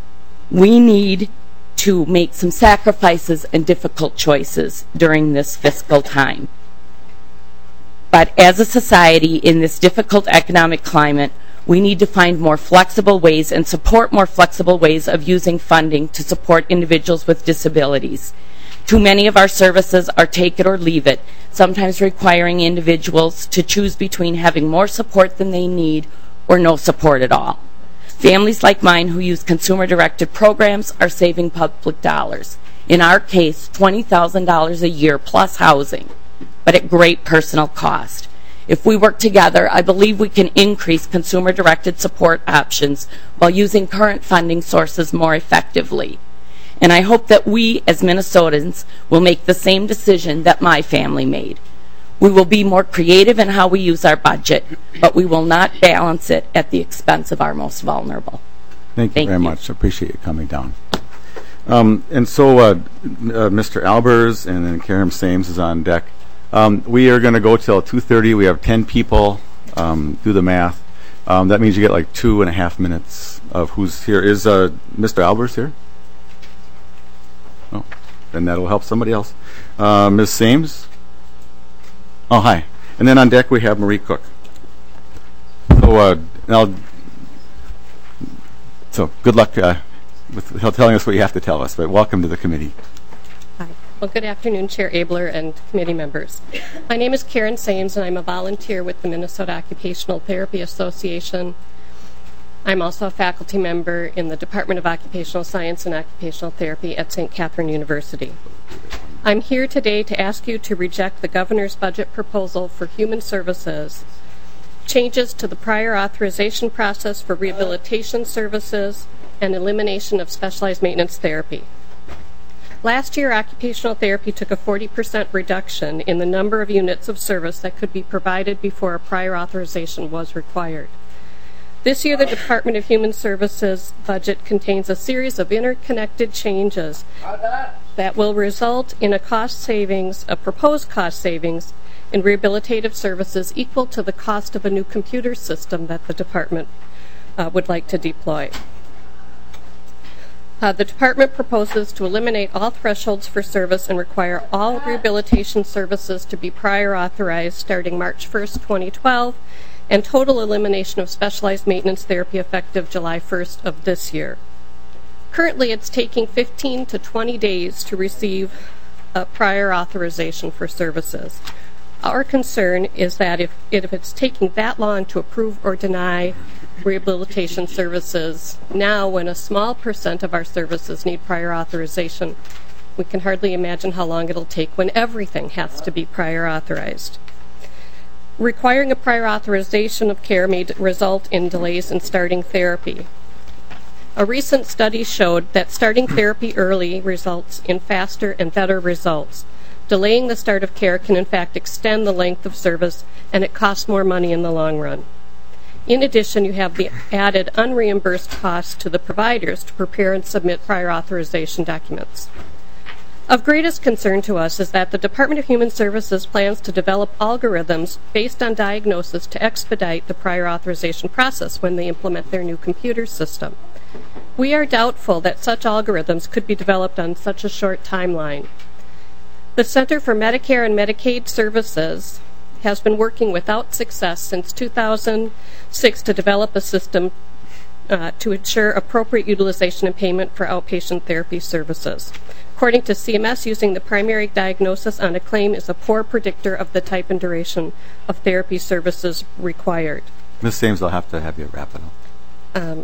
We need to make some sacrifices and difficult choices during this fiscal time. But as a society in this difficult economic climate, we need to find more flexible ways and support more flexible ways of using funding to support individuals with disabilities. Too many of our services are take it or leave it, sometimes requiring individuals to choose between having more support than they need or no support at all. Families like mine who use consumer-directed programs are saving public dollars. In our case, $20,000 a year plus housing, but at great personal cost. If we work together, I believe we can increase consumer-directed support options while using current funding sources more effectively. And I hope that we, as Minnesotans, will make the same decision that my family made. We will be more creative in how we use our budget, but we will not balance it at the expense of our most vulnerable. Thank you very much. I appreciate you coming down. And so Mr. Albers and then Karen Sames is on deck. We are going to go till 2:30. We have 10 people. Do the math. That means you get like 2.5 minutes of who's here. Is Mr. Albers here? Oh, then that'll help somebody else. Ms. Sames? Oh, hi. And then on deck we have Marie Cook. So good luck with telling us what you have to tell us, but welcome to the committee. Hi. Well, good afternoon, Chair Abler and committee members. My name is Karen Sames, and I'm a volunteer with the Minnesota Occupational Therapy Association. I'm also a faculty member in the Department of Occupational Science and Occupational Therapy at St. Catherine University. I'm here today to ask you to reject the governor's budget proposal for human services, changes to the prior authorization process for rehabilitation services, and elimination of specialized maintenance therapy. Last year, occupational therapy took a 40% reduction in the number of units of service that could be provided before a prior authorization was required. This year, the Department of Human Services budget contains a series of interconnected changes that will result in a proposed cost savings in rehabilitative services equal to the cost of a new computer system that the department would like to deploy. The department proposes to eliminate all thresholds for service and require all rehabilitation services to be prior authorized starting March 1st, 2012, and total elimination of specialized maintenance therapy effective July 1st of this year. Currently, it's taking 15 to 20 days to receive a prior authorization for services. Our concern is that if it's taking that long to approve or deny rehabilitation services now, when a small percent of our services need prior authorization, we can hardly imagine how long it'll take when everything has to be prior authorized. Requiring a prior authorization of care may result in delays in starting therapy. A recent study showed that starting therapy early results in faster and better results. Delaying the start of care can in fact extend the length of service, and it costs more money in the long run. In addition, you have the added unreimbursed costs to the providers to prepare and submit prior authorization documents. Of greatest concern to us is that the Department of Human Services plans to develop algorithms based on diagnosis to expedite the prior authorization process when they implement their new computer system. We are doubtful that such algorithms could be developed on such a short timeline. The Center for Medicare and Medicaid Services has been working without success since 2006 to develop a system to ensure appropriate utilization and payment for outpatient therapy services. According to CMS, using the primary diagnosis on a claim is a poor predictor of the type and duration of therapy services required. Ms. Sames, I'll have to have you wrap it up.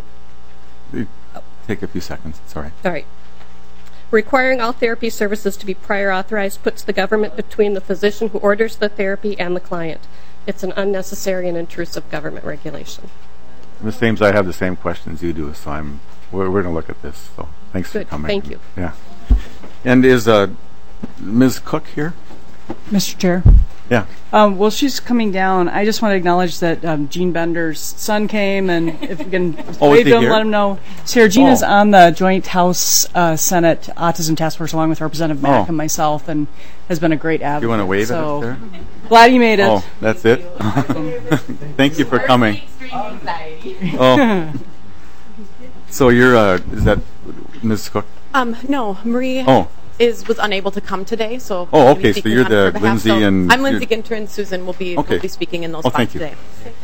Take a few seconds. Sorry. All right. Requiring all therapy services to be prior authorized puts the government between the physician who orders the therapy and the client. It's an unnecessary and intrusive government regulation. Ms. Sames, I have the same questions you do, so we're going to look at this. So thanks for coming. Thank you. Yeah. And is Ms. Cook here? Mr. Chair? Yeah. Well, she's coming down. I just want to acknowledge that Gene Bender's son came, and if we can wave to him, let him know. So Gene is on the Joint House-Senate Autism Task Force along with Representative Mack and myself, and has been a great advocate. Do you want to wave so, it up there? Glad you made it. Oh, that's it? Thank you for coming. Oh. So you're, is that Ms. Cook? No, Marie was unable to come today, so. Oh, okay. So you're the Lindsay and. I'm Lindsay Ginter, and Susan will be speaking in those spots today.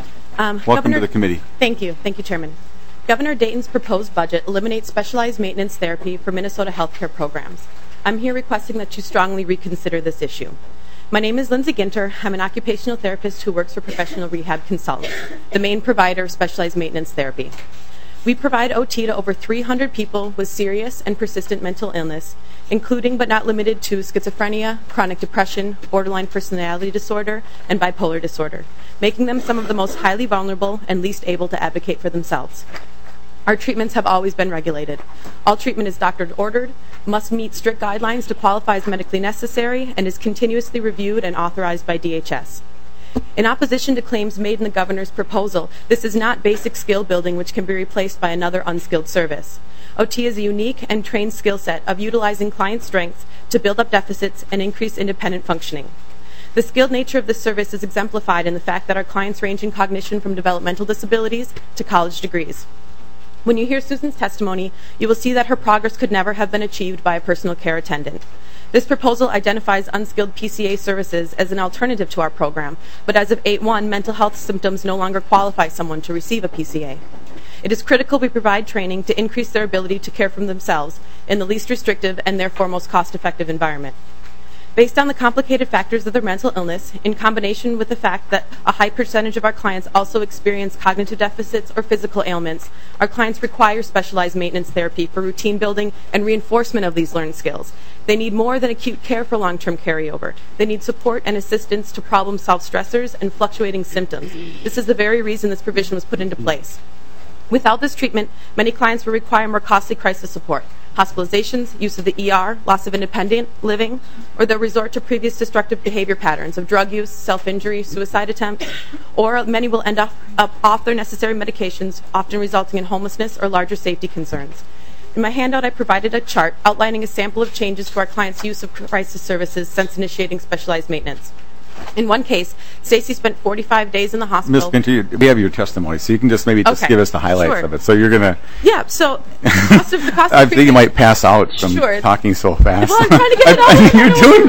Welcome to the committee. Thank you, Chairman. Governor Dayton's proposed budget eliminates specialized maintenance therapy for Minnesota healthcare programs. I'm here requesting that you strongly reconsider this issue. My name is Lindsay Ginter. I'm an occupational therapist who works for Professional Rehab Consultants, the main provider of specialized maintenance therapy. We provide OT to over 300 people with serious and persistent mental illness, including but not limited to schizophrenia, chronic depression, borderline personality disorder, and bipolar disorder, making them some of the most highly vulnerable and least able to advocate for themselves. Our treatments have always been regulated. All treatment is doctor-ordered, must meet strict guidelines to qualify as medically necessary, and is continuously reviewed and authorized by DHS. In opposition to claims made in the governor's proposal, this is not basic skill building which can be replaced by another unskilled service. OT is a unique and trained skill set of utilizing client strengths to build up deficits and increase independent functioning. The skilled nature of this service is exemplified in the fact that our clients range in cognition from developmental disabilities to college degrees. When you hear Susan's testimony, you will see that her progress could never have been achieved by a personal care attendant. This proposal identifies unskilled PCA services as an alternative to our program, but as of 8/1, mental health symptoms no longer qualify someone to receive a PCA. It is critical we provide training to increase their ability to care for themselves in the least restrictive and therefore most cost-effective environment. Based on the complicated factors of their mental illness, in combination with the fact that a high percentage of our clients also experience cognitive deficits or physical ailments, our clients require specialized maintenance therapy for routine building and reinforcement of these learned skills. They need more than acute care for long-term carryover. They need support and assistance to problem-solve stressors and fluctuating symptoms. This is the very reason this provision was put into place. Without this treatment, many clients will require more costly crisis support. Hospitalizations, use of the ER, loss of independent living, or they'll resort to previous destructive behavior patterns of drug use, self-injury, suicide attempts, or many will end up off their necessary medications, often resulting in homelessness or larger safety concerns. In my handout, I provided a chart outlining a sample of changes to our clients' use of crisis services since initiating specialized maintenance. In one case, Stacy spent 45 days in the hospital. Ms. Ginter, we have your testimony, so you can just maybe just give us the highlights of it. So you're going to... Yeah, so the cost I think you might pass out from talking so fast. Well, I'm trying to get it out. You're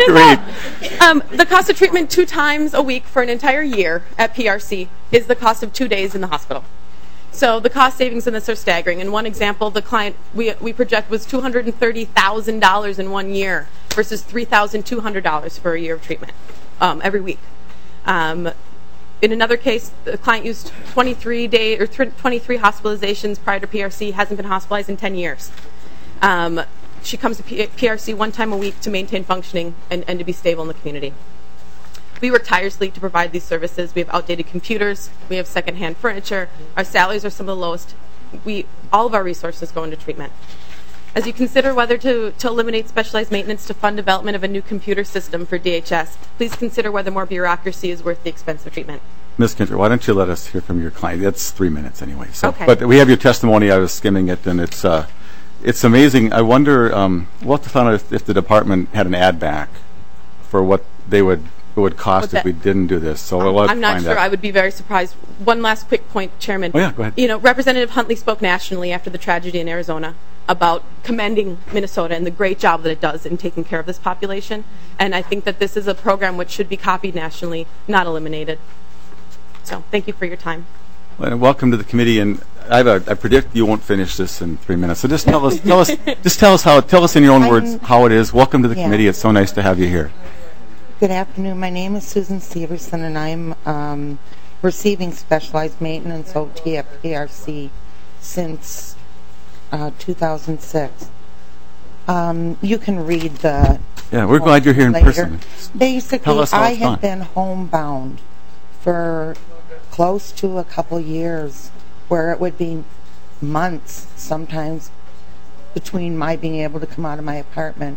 doing great. The cost of treatment 2 times a week for an entire year at PRC is the cost of 2 days in the hospital. So the cost savings in this are staggering. In one example, the client we project was $230,000 in 1 year versus $3,200 for a year of treatment. Every week. In another case, the client used 23 hospitalizations prior to PRC, hasn't been hospitalized in 10 years. She comes to PRC 1 time a week to maintain functioning and to be stable in the community. We work tirelessly to provide these services. We have outdated computers. We have secondhand furniture. Our salaries are some of the lowest. All of our resources go into treatment. As you consider whether to eliminate specialized maintenance to fund development of a new computer system for DHS, please consider whether more bureaucracy is worth the expense of treatment. Ms. Ginter, why don't you let us hear from your client? That's 3 minutes anyway. So, okay. But we have your testimony. I was skimming it, and it's amazing. I wonder, we'll have to find out if the department had an add back for what it would cost if we didn't do this. So we'll I'm not sure. I would be very surprised. One last quick point, Chairman. Oh, yeah, go ahead. Representative Huntley spoke nationally after the tragedy in Arizona about commending Minnesota and the great job that it does in taking care of this population. And I think that this is a program which should be copied nationally, not eliminated. So thank you for your time. Well, welcome to the committee. And I predict you won't finish this in 3 minutes. So just tell us in your own words how it is. Welcome to the committee. It's so nice to have you here. Good afternoon. My name is Susan Severson, and I'm receiving specialized maintenance OT at PRC since 2006. You can read the... Yeah, we're glad you're here in person. Basically, I have been homebound for close to a couple years, where it would be months sometimes between my being able to come out of my apartment.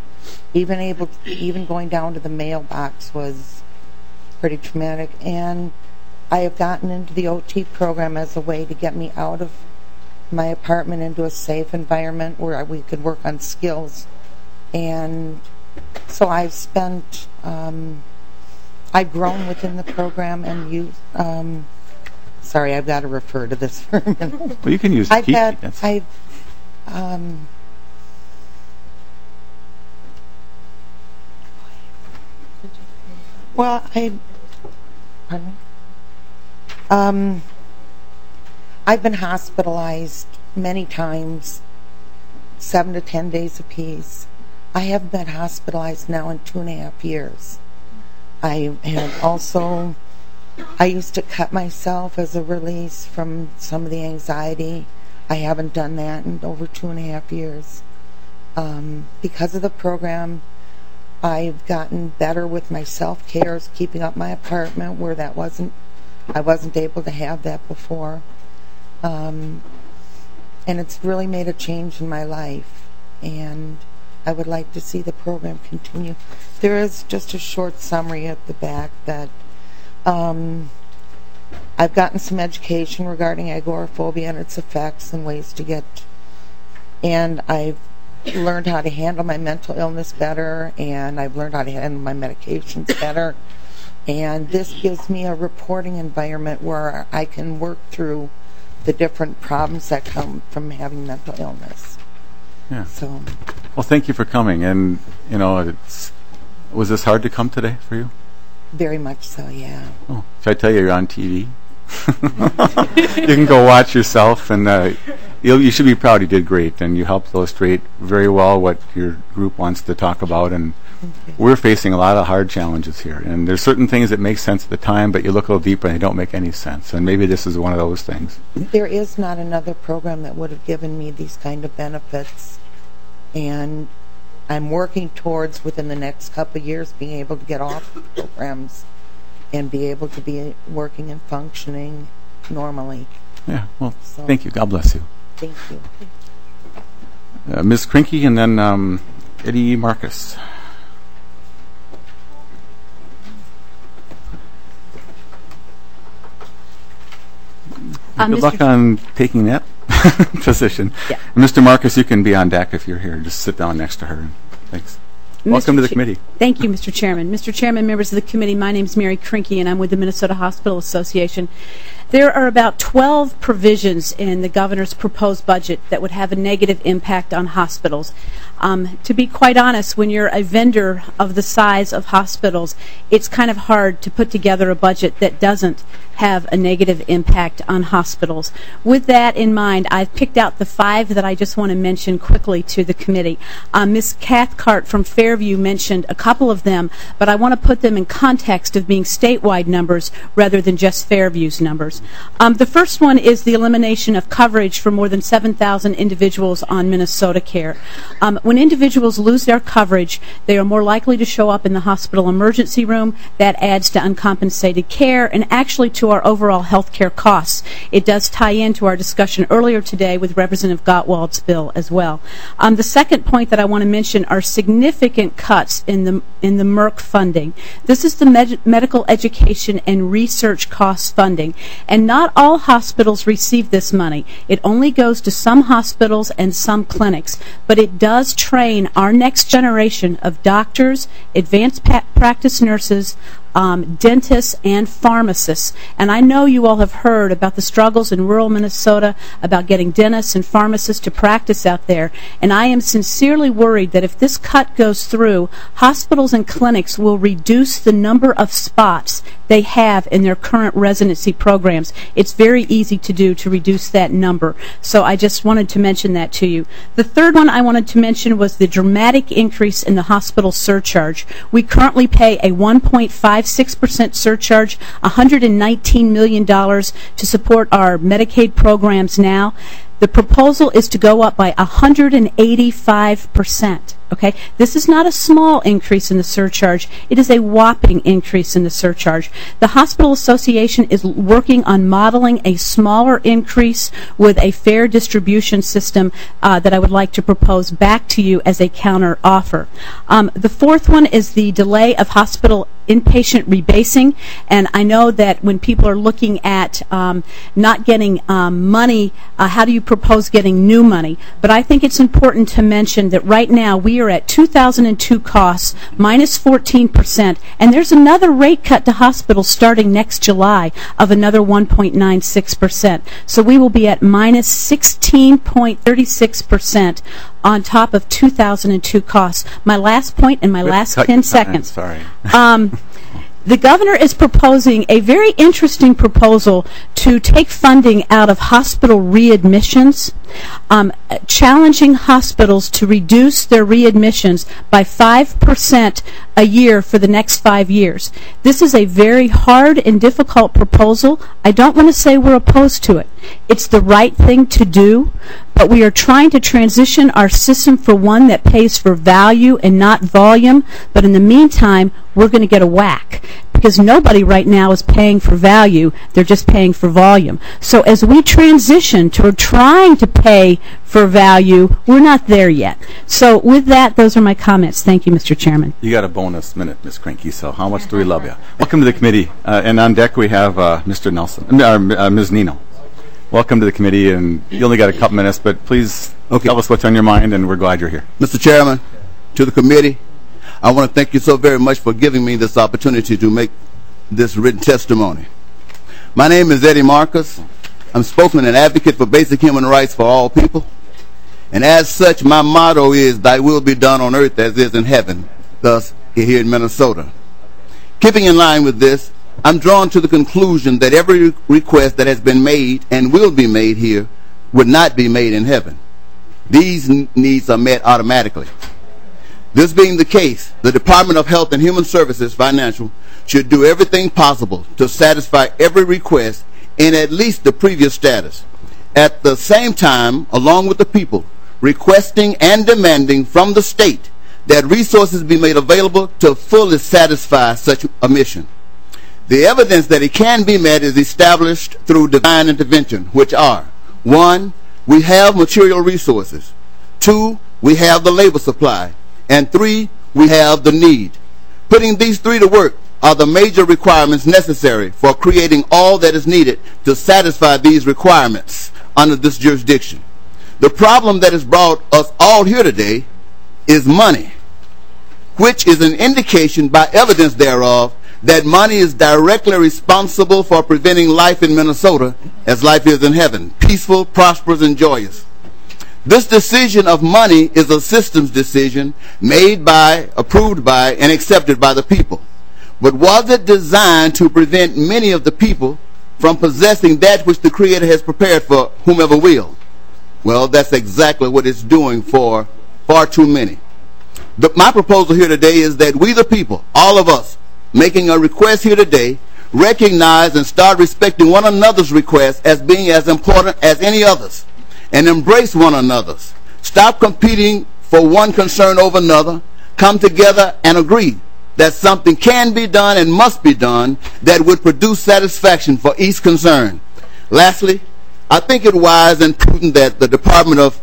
Even going down to the mailbox was pretty traumatic. And I have gotten into the OT program as a way to get me out of my apartment into a safe environment where we could work on skills. And so I've spent, I've grown within the program and used, sorry, I've got to refer to this for a minute. Well, you can use Well, I've been hospitalized many times, 7 to 10 days apiece. I have been hospitalized now in 2.5 years. I used to cut myself as a release from some of the anxiety. I haven't done that in over 2.5 years. Because of the program, I've gotten better with my self-care, keeping up my apartment where I wasn't able to have that before. And it's really made a change in my life, and I would like to see the program continue. There is just a short summary at the back that I've gotten some education regarding agoraphobia and its effects and ways to get, and I've learned how to handle my mental illness better, and I've learned how to handle my medications better, and this gives me a reporting environment where I can work through the different problems that come from having mental illness. Yeah. So. Well, thank you for coming. And was this hard to come today for you? Very much so, yeah. Oh, should I tell you you're on TV? You can go watch yourself, and you should be proud. You did great, and you helped illustrate very well what your group wants to talk about. And we're facing a lot of hard challenges here, and there's certain things that make sense at the time, but you look a little deeper and they don't make any sense, and maybe this is one of those things. There is not another program that would have given me these kind of benefits, and I'm working towards, within the next couple of years, being able to get off the programs and be able to be working and functioning normally. Yeah, well, thank you. God bless you. Thank you. Ms. Krinke, and then Eddie Marcus. Good luck on taking that position. Yeah. Mr. Marcus, you can be on deck if you're here. Just sit down next to her. Thanks. Welcome to the committee. Thank you, Mr. Chairman. Mr. Chairman, members of the committee, my name is Mary Krinke, and I'm with the Minnesota Hospital Association. There are about 12 provisions in the governor's proposed budget that would have a negative impact on hospitals. To be quite honest, when you're a vendor of the size of hospitals, it's kind of hard to put together a budget that doesn't have a negative impact on hospitals. With that in mind, I've picked out the 5 that I just want to mention quickly to the committee. Ms. Cathcart from Fairview mentioned a couple of them, but I want to put them in context of being statewide numbers rather than just Fairview's numbers. The first one is the elimination of coverage for more than 7,000 individuals on Minnesota Care. When individuals lose their coverage, they are more likely to show up in the hospital emergency room. That adds to uncompensated care and actually to our overall health care costs. It does tie into our discussion earlier today with Representative Gottwald's bill as well. The second point that I want to mention are significant cuts in the Merck funding. This is the medical education and research costs funding, and not all hospitals receive this money. It only goes to some hospitals and some clinics, but it does train our next generation of doctors, advanced practice nurses, dentists, and pharmacists. And I know you all have heard about the struggles in rural Minnesota about getting dentists and pharmacists to practice out there. And I am sincerely worried that if this cut goes through, hospitals and clinics will reduce the number of spots they have in their current residency programs. It's very easy to do to reduce that number. So I just wanted to mention that to you. The third one I wanted to mention was the dramatic increase in the hospital surcharge. We currently pay a 1.56% surcharge, $119 million to support our Medicaid programs now. The proposal is to go up by 185%. Okay, this is not a small increase in the surcharge. It is a whopping increase in the surcharge. The Hospital Association is working on modeling a smaller increase with a fair distribution system that I would like to propose back to you as a counter offer. The fourth one is the delay of hospital inpatient rebasing, and I know that when people are looking at not getting money, how do you propose getting new money? But I think it's important to mention that right now we are at 2002 costs minus 14%, and there's another rate cut to hospitals starting next July of another 1.96%. So we will be at minus 16.36% on top of 2002 costs. My last point in my last 10 seconds. Sorry. The governor is proposing a very interesting proposal to take funding out of hospital readmissions, challenging hospitals to reduce their readmissions by 5% a year for the next 5 years. This is a very hard and difficult proposal. I don't want to say we're opposed to it. It's the right thing to do, but we are trying to transition our system for one that pays for value and not volume. But in the meantime, we're going to get a whack because nobody right now is paying for value. They're just paying for volume. So as we transition to trying to pay for value, we're not there yet. So with that, those are my comments. Thank you, Mr. Chairman. You got a bonus minute, Ms. Cranky, so how much do we love you? Welcome to the committee. And on deck we have Mr. Nelson, Ms. Nino. Welcome to the committee, and you only got a couple minutes, but please tell us what's on your mind, and we're glad you're here. Mr. Chairman, to the committee, I want to thank you so very much for giving me this opportunity to make this written testimony. My name is Eddie Marcus. I'm spokesman and advocate for basic human rights for all people. And as such, my motto is, "Thy will be done on earth as is in heaven," thus here in Minnesota. Keeping in line with this, I'm drawn to the conclusion that every request that has been made and will be made here would not be made in heaven. These needs are met automatically. This being the case, the Department of Health and Human Services Financial should do everything possible to satisfy every request in at least the previous status. At the same time, along with the people, requesting and demanding from the state that resources be made available to fully satisfy such a mission. The evidence that it can be met is established through divine intervention, which are: 1, we have material resources; 2, we have the labor supply; and 3, we have the need. Putting these 3 to work are the major requirements necessary for creating all that is needed to satisfy these requirements under this jurisdiction. The problem that has brought us all here today is money, which is an indication by evidence thereof that money is directly responsible for preventing life in Minnesota as life is in heaven, peaceful, prosperous, and joyous. This decision of money is a systems decision made by, approved by, and accepted by the people. But was it designed to prevent many of the people from possessing that which the Creator has prepared for whomever will? Well, that's exactly what it's doing for far too many. My proposal here today is that we the people, all of us, making a request here today, recognize and start respecting one another's requests as being as important as any others, and embrace one another's. Stop competing for one concern over another. Come together and agree that something can be done and must be done that would produce satisfaction for each concern. Lastly, I think it wise and prudent that the Department of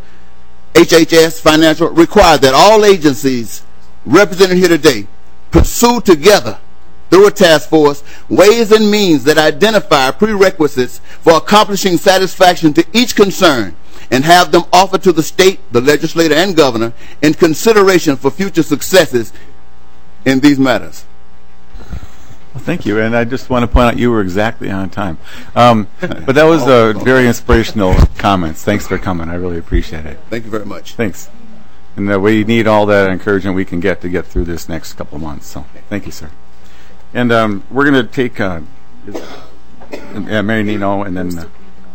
HHS Financial require that all agencies represented here today pursue together through a task force ways and means that identify prerequisites for accomplishing satisfaction to each concern, and have them offered to the state, the legislator, and governor in consideration for future successes in these matters. Well, thank you, and I just want to point out you were exactly on time. But that was very inspirational comments. Thanks for coming. I really appreciate it. Thank you very much. Thanks. And we need all that encouragement we can get to get through this next couple of months. So thank you, sir. And we're going to take Mary Nino, and then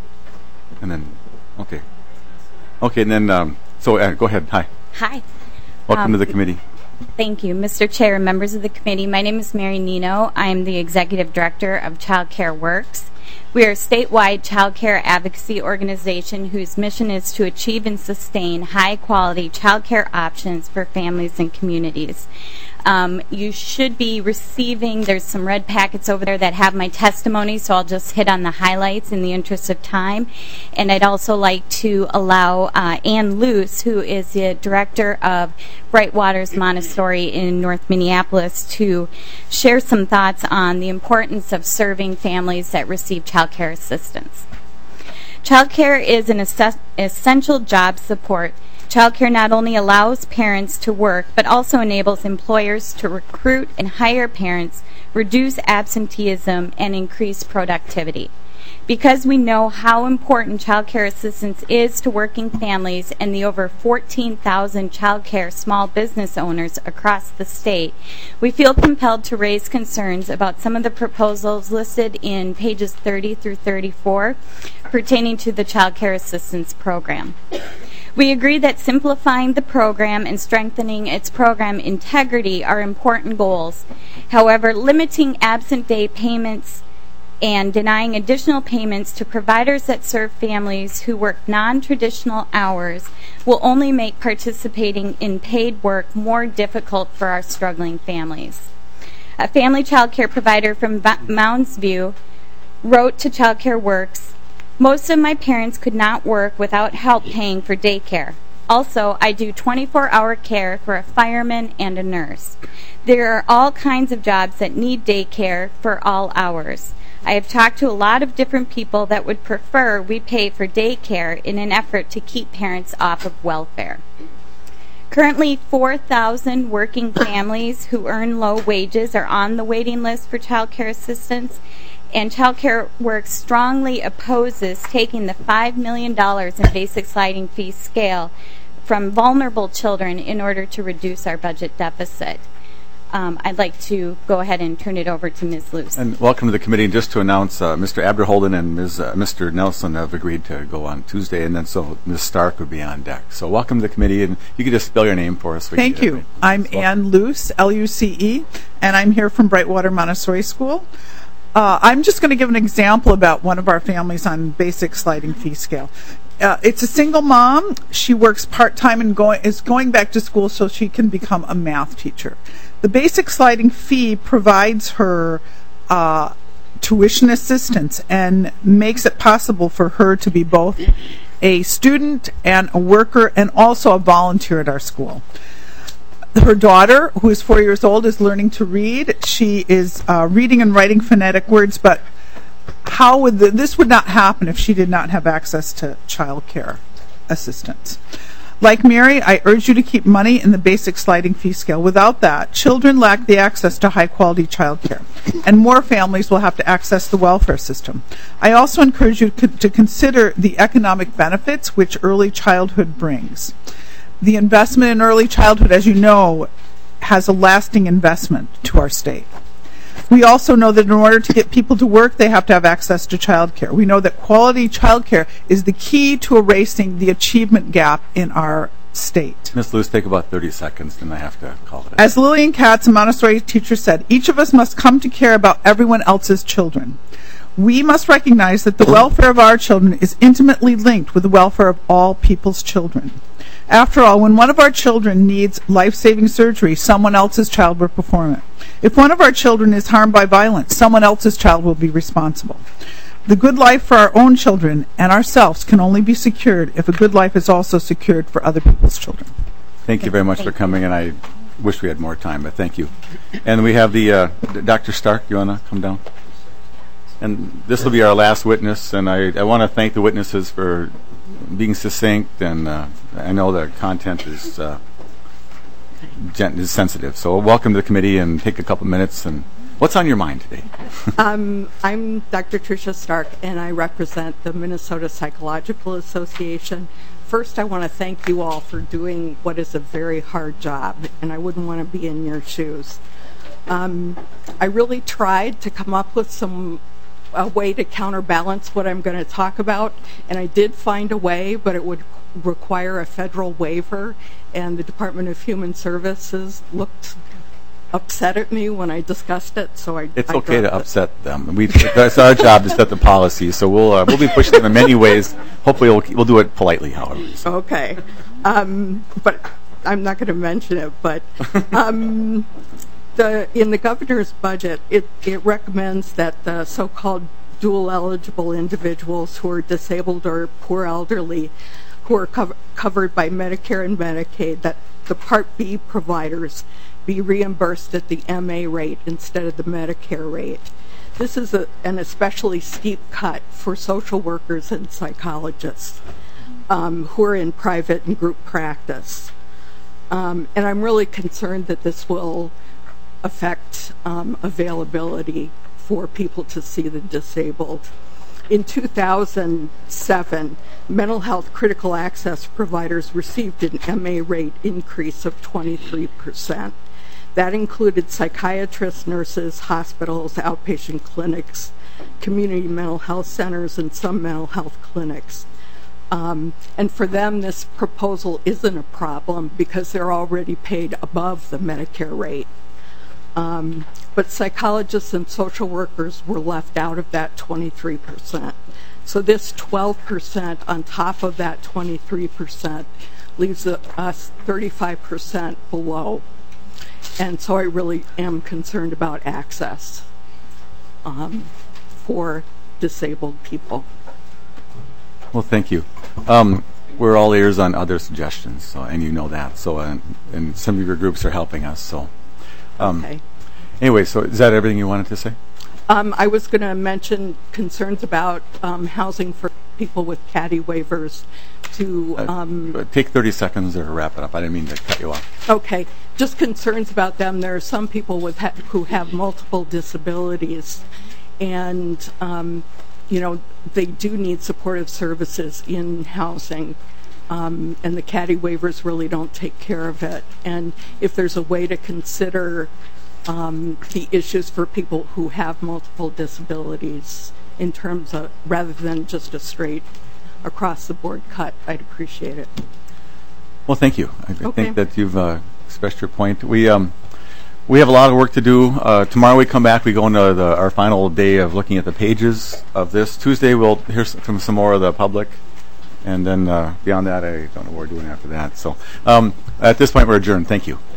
okay, and then go ahead. Hi. Hi. Welcome to the committee. Thank you, Mr. Chair and members of the committee. My name is Mary Nino. I am the Executive Director of Child Care Works. We are a statewide child care advocacy organization whose mission is to achieve and sustain high-quality child care options for families and communities. You should be receiving, there's some red packets over there that have my testimony, so I'll just hit on the highlights in the interest of time. And I'd also like to allow Ann Luce, who is the director of Bright Waters Montessori in North Minneapolis, to share some thoughts on the importance of serving families that receive child care assistance. Child care is an essential job support. Child care not only allows parents to work, but also enables employers to recruit and hire parents, reduce absenteeism, and increase productivity. Because we know how important child care assistance is to working families and the over 14,000 child care small business owners across the state, we feel compelled to raise concerns about some of the proposals listed in pages 30 through 34 pertaining to the child care assistance program. We agree that simplifying the program and strengthening its program integrity are important goals. However, limiting absent day payments and denying additional payments to providers that serve families who work non-traditional hours will only make participating in paid work more difficult for our struggling families. A family child care provider from Mounds View wrote to Child Care Works, "Most of my parents could not work without help paying for daycare. Also, I do 24-hour care for a fireman and a nurse. There are all kinds of jobs that need daycare for all hours. I have talked to a lot of different people that would prefer we pay for daycare in an effort to keep parents off of welfare." Currently, 4,000 working families who earn low wages are on the waiting list for child care assistance, and Child Care Works strongly opposes taking the $5 million in basic sliding fee scale from vulnerable children in order to reduce our budget deficit. I'd like to go ahead and turn it over to Ms. Luce. And welcome to the committee. And just to announce, Mr. Abderholden and Mr. Nelson have agreed to go on Tuesday, and then so Ms. Stark would be on deck. So welcome to the committee, and you can just spell your name for us. Thank you. I'm Ann Luce, L-U-C-E, and I'm here from Brightwater Montessori School. I'm just going to give an example about one of our families on basic sliding fee scale. It's a single mom. She works part-time and is going back to school so she can become a math teacher. The basic sliding fee provides her tuition assistance and makes it possible for her to be both a student and a worker and also a volunteer at our school. Her daughter, who is 4 years old, is learning to read. She is reading and writing phonetic words, but this would not happen if she did not have access to child care assistance. Like Mary, I urge you to keep money in the basic sliding fee scale. Without that, children lack the access to high-quality child care, and more families will have to access the welfare system. I also encourage you to consider the economic benefits which early childhood brings. The investment in early childhood, as you know, has a lasting investment to our state. We also know that in order to get people to work, they have to have access to child care. We know that quality child care is the key to erasing the achievement gap in our state. Ms. Luce, take about 30 seconds, then I have to call it. As Lillian Katz, a Montessori teacher, said, each of us must come to care about everyone else's children. We must recognize that the welfare of our children is intimately linked with the welfare of all people's children. After all, when one of our children needs life-saving surgery, someone else's child will perform it. If one of our children is harmed by violence, someone else's child will be responsible. The good life for our own children and ourselves can only be secured if a good life is also secured for other people's children. Thank you very much for coming, and I wish we had more time, but thank you. And we have the Dr. Stark. You want to come down? And this will be our last witness, and I want to thank the witnesses for being succinct, and I know the content is sensitive. So welcome to the committee, and take a couple minutes. And what's on your mind today? I'm Dr. Tricia Stark, and I represent the Minnesota Psychological Association. First, I want to thank you all for doing what is a very hard job, and I wouldn't want to be in your shoes. I really tried to come up with a way to counterbalance what I'm going to talk about, and I did find a way, but it would require a federal waiver, and the Department of Human Services looked upset at me when I discussed it, so It's okay to upset them. That's our job to set the policy, so we'll be pushing them in many ways. Hopefully we'll do it politely, however. So. Okay. But I'm not going to mention it, but in the governor's budget, it recommends that the so-called dual eligible individuals who are disabled or poor elderly who are covered by Medicare and Medicaid, that the Part B providers be reimbursed at the MA rate instead of the Medicare rate. This is an especially steep cut for social workers and psychologists who are in private and group practice. And I'm really concerned that this will affect availability for people to see the disabled. In 2007, mental health critical access providers received an MA rate increase of 23%. That included psychiatrists, nurses, hospitals, outpatient clinics, community mental health centers, and some mental health clinics. And for them, this proposal isn't a problem because they're already paid above the Medicare rate. But psychologists and social workers were left out of that 23%. So this 12% on top of that 23% leaves us 35% below. And so I really am concerned about access for disabled people. Well, thank you. We're all ears on other suggestions, so, and you know that. So, and some of your groups are helping us. So, Okay. Anyway, so is that everything you wanted to say? I was going to mention concerns about housing for people with CADI waivers to... take 30 seconds or wrap it up. I didn't mean to cut you off. Okay. Just concerns about them. There are some people with who have multiple disabilities, and you know, they do need supportive services in housing, and the CADI waivers really don't take care of it. And if there's a way to consider the issues for people who have multiple disabilities in terms of, rather than just a straight across the board cut, I'd appreciate it. Well, thank you. I think that you've expressed your point. We have a lot of work to do. Tomorrow we come back. We go into our final day of looking at the pages of this. Tuesday we'll hear from some more of the public, and then beyond that, I don't know what we're doing after that. So at this point, we're adjourned. Thank you.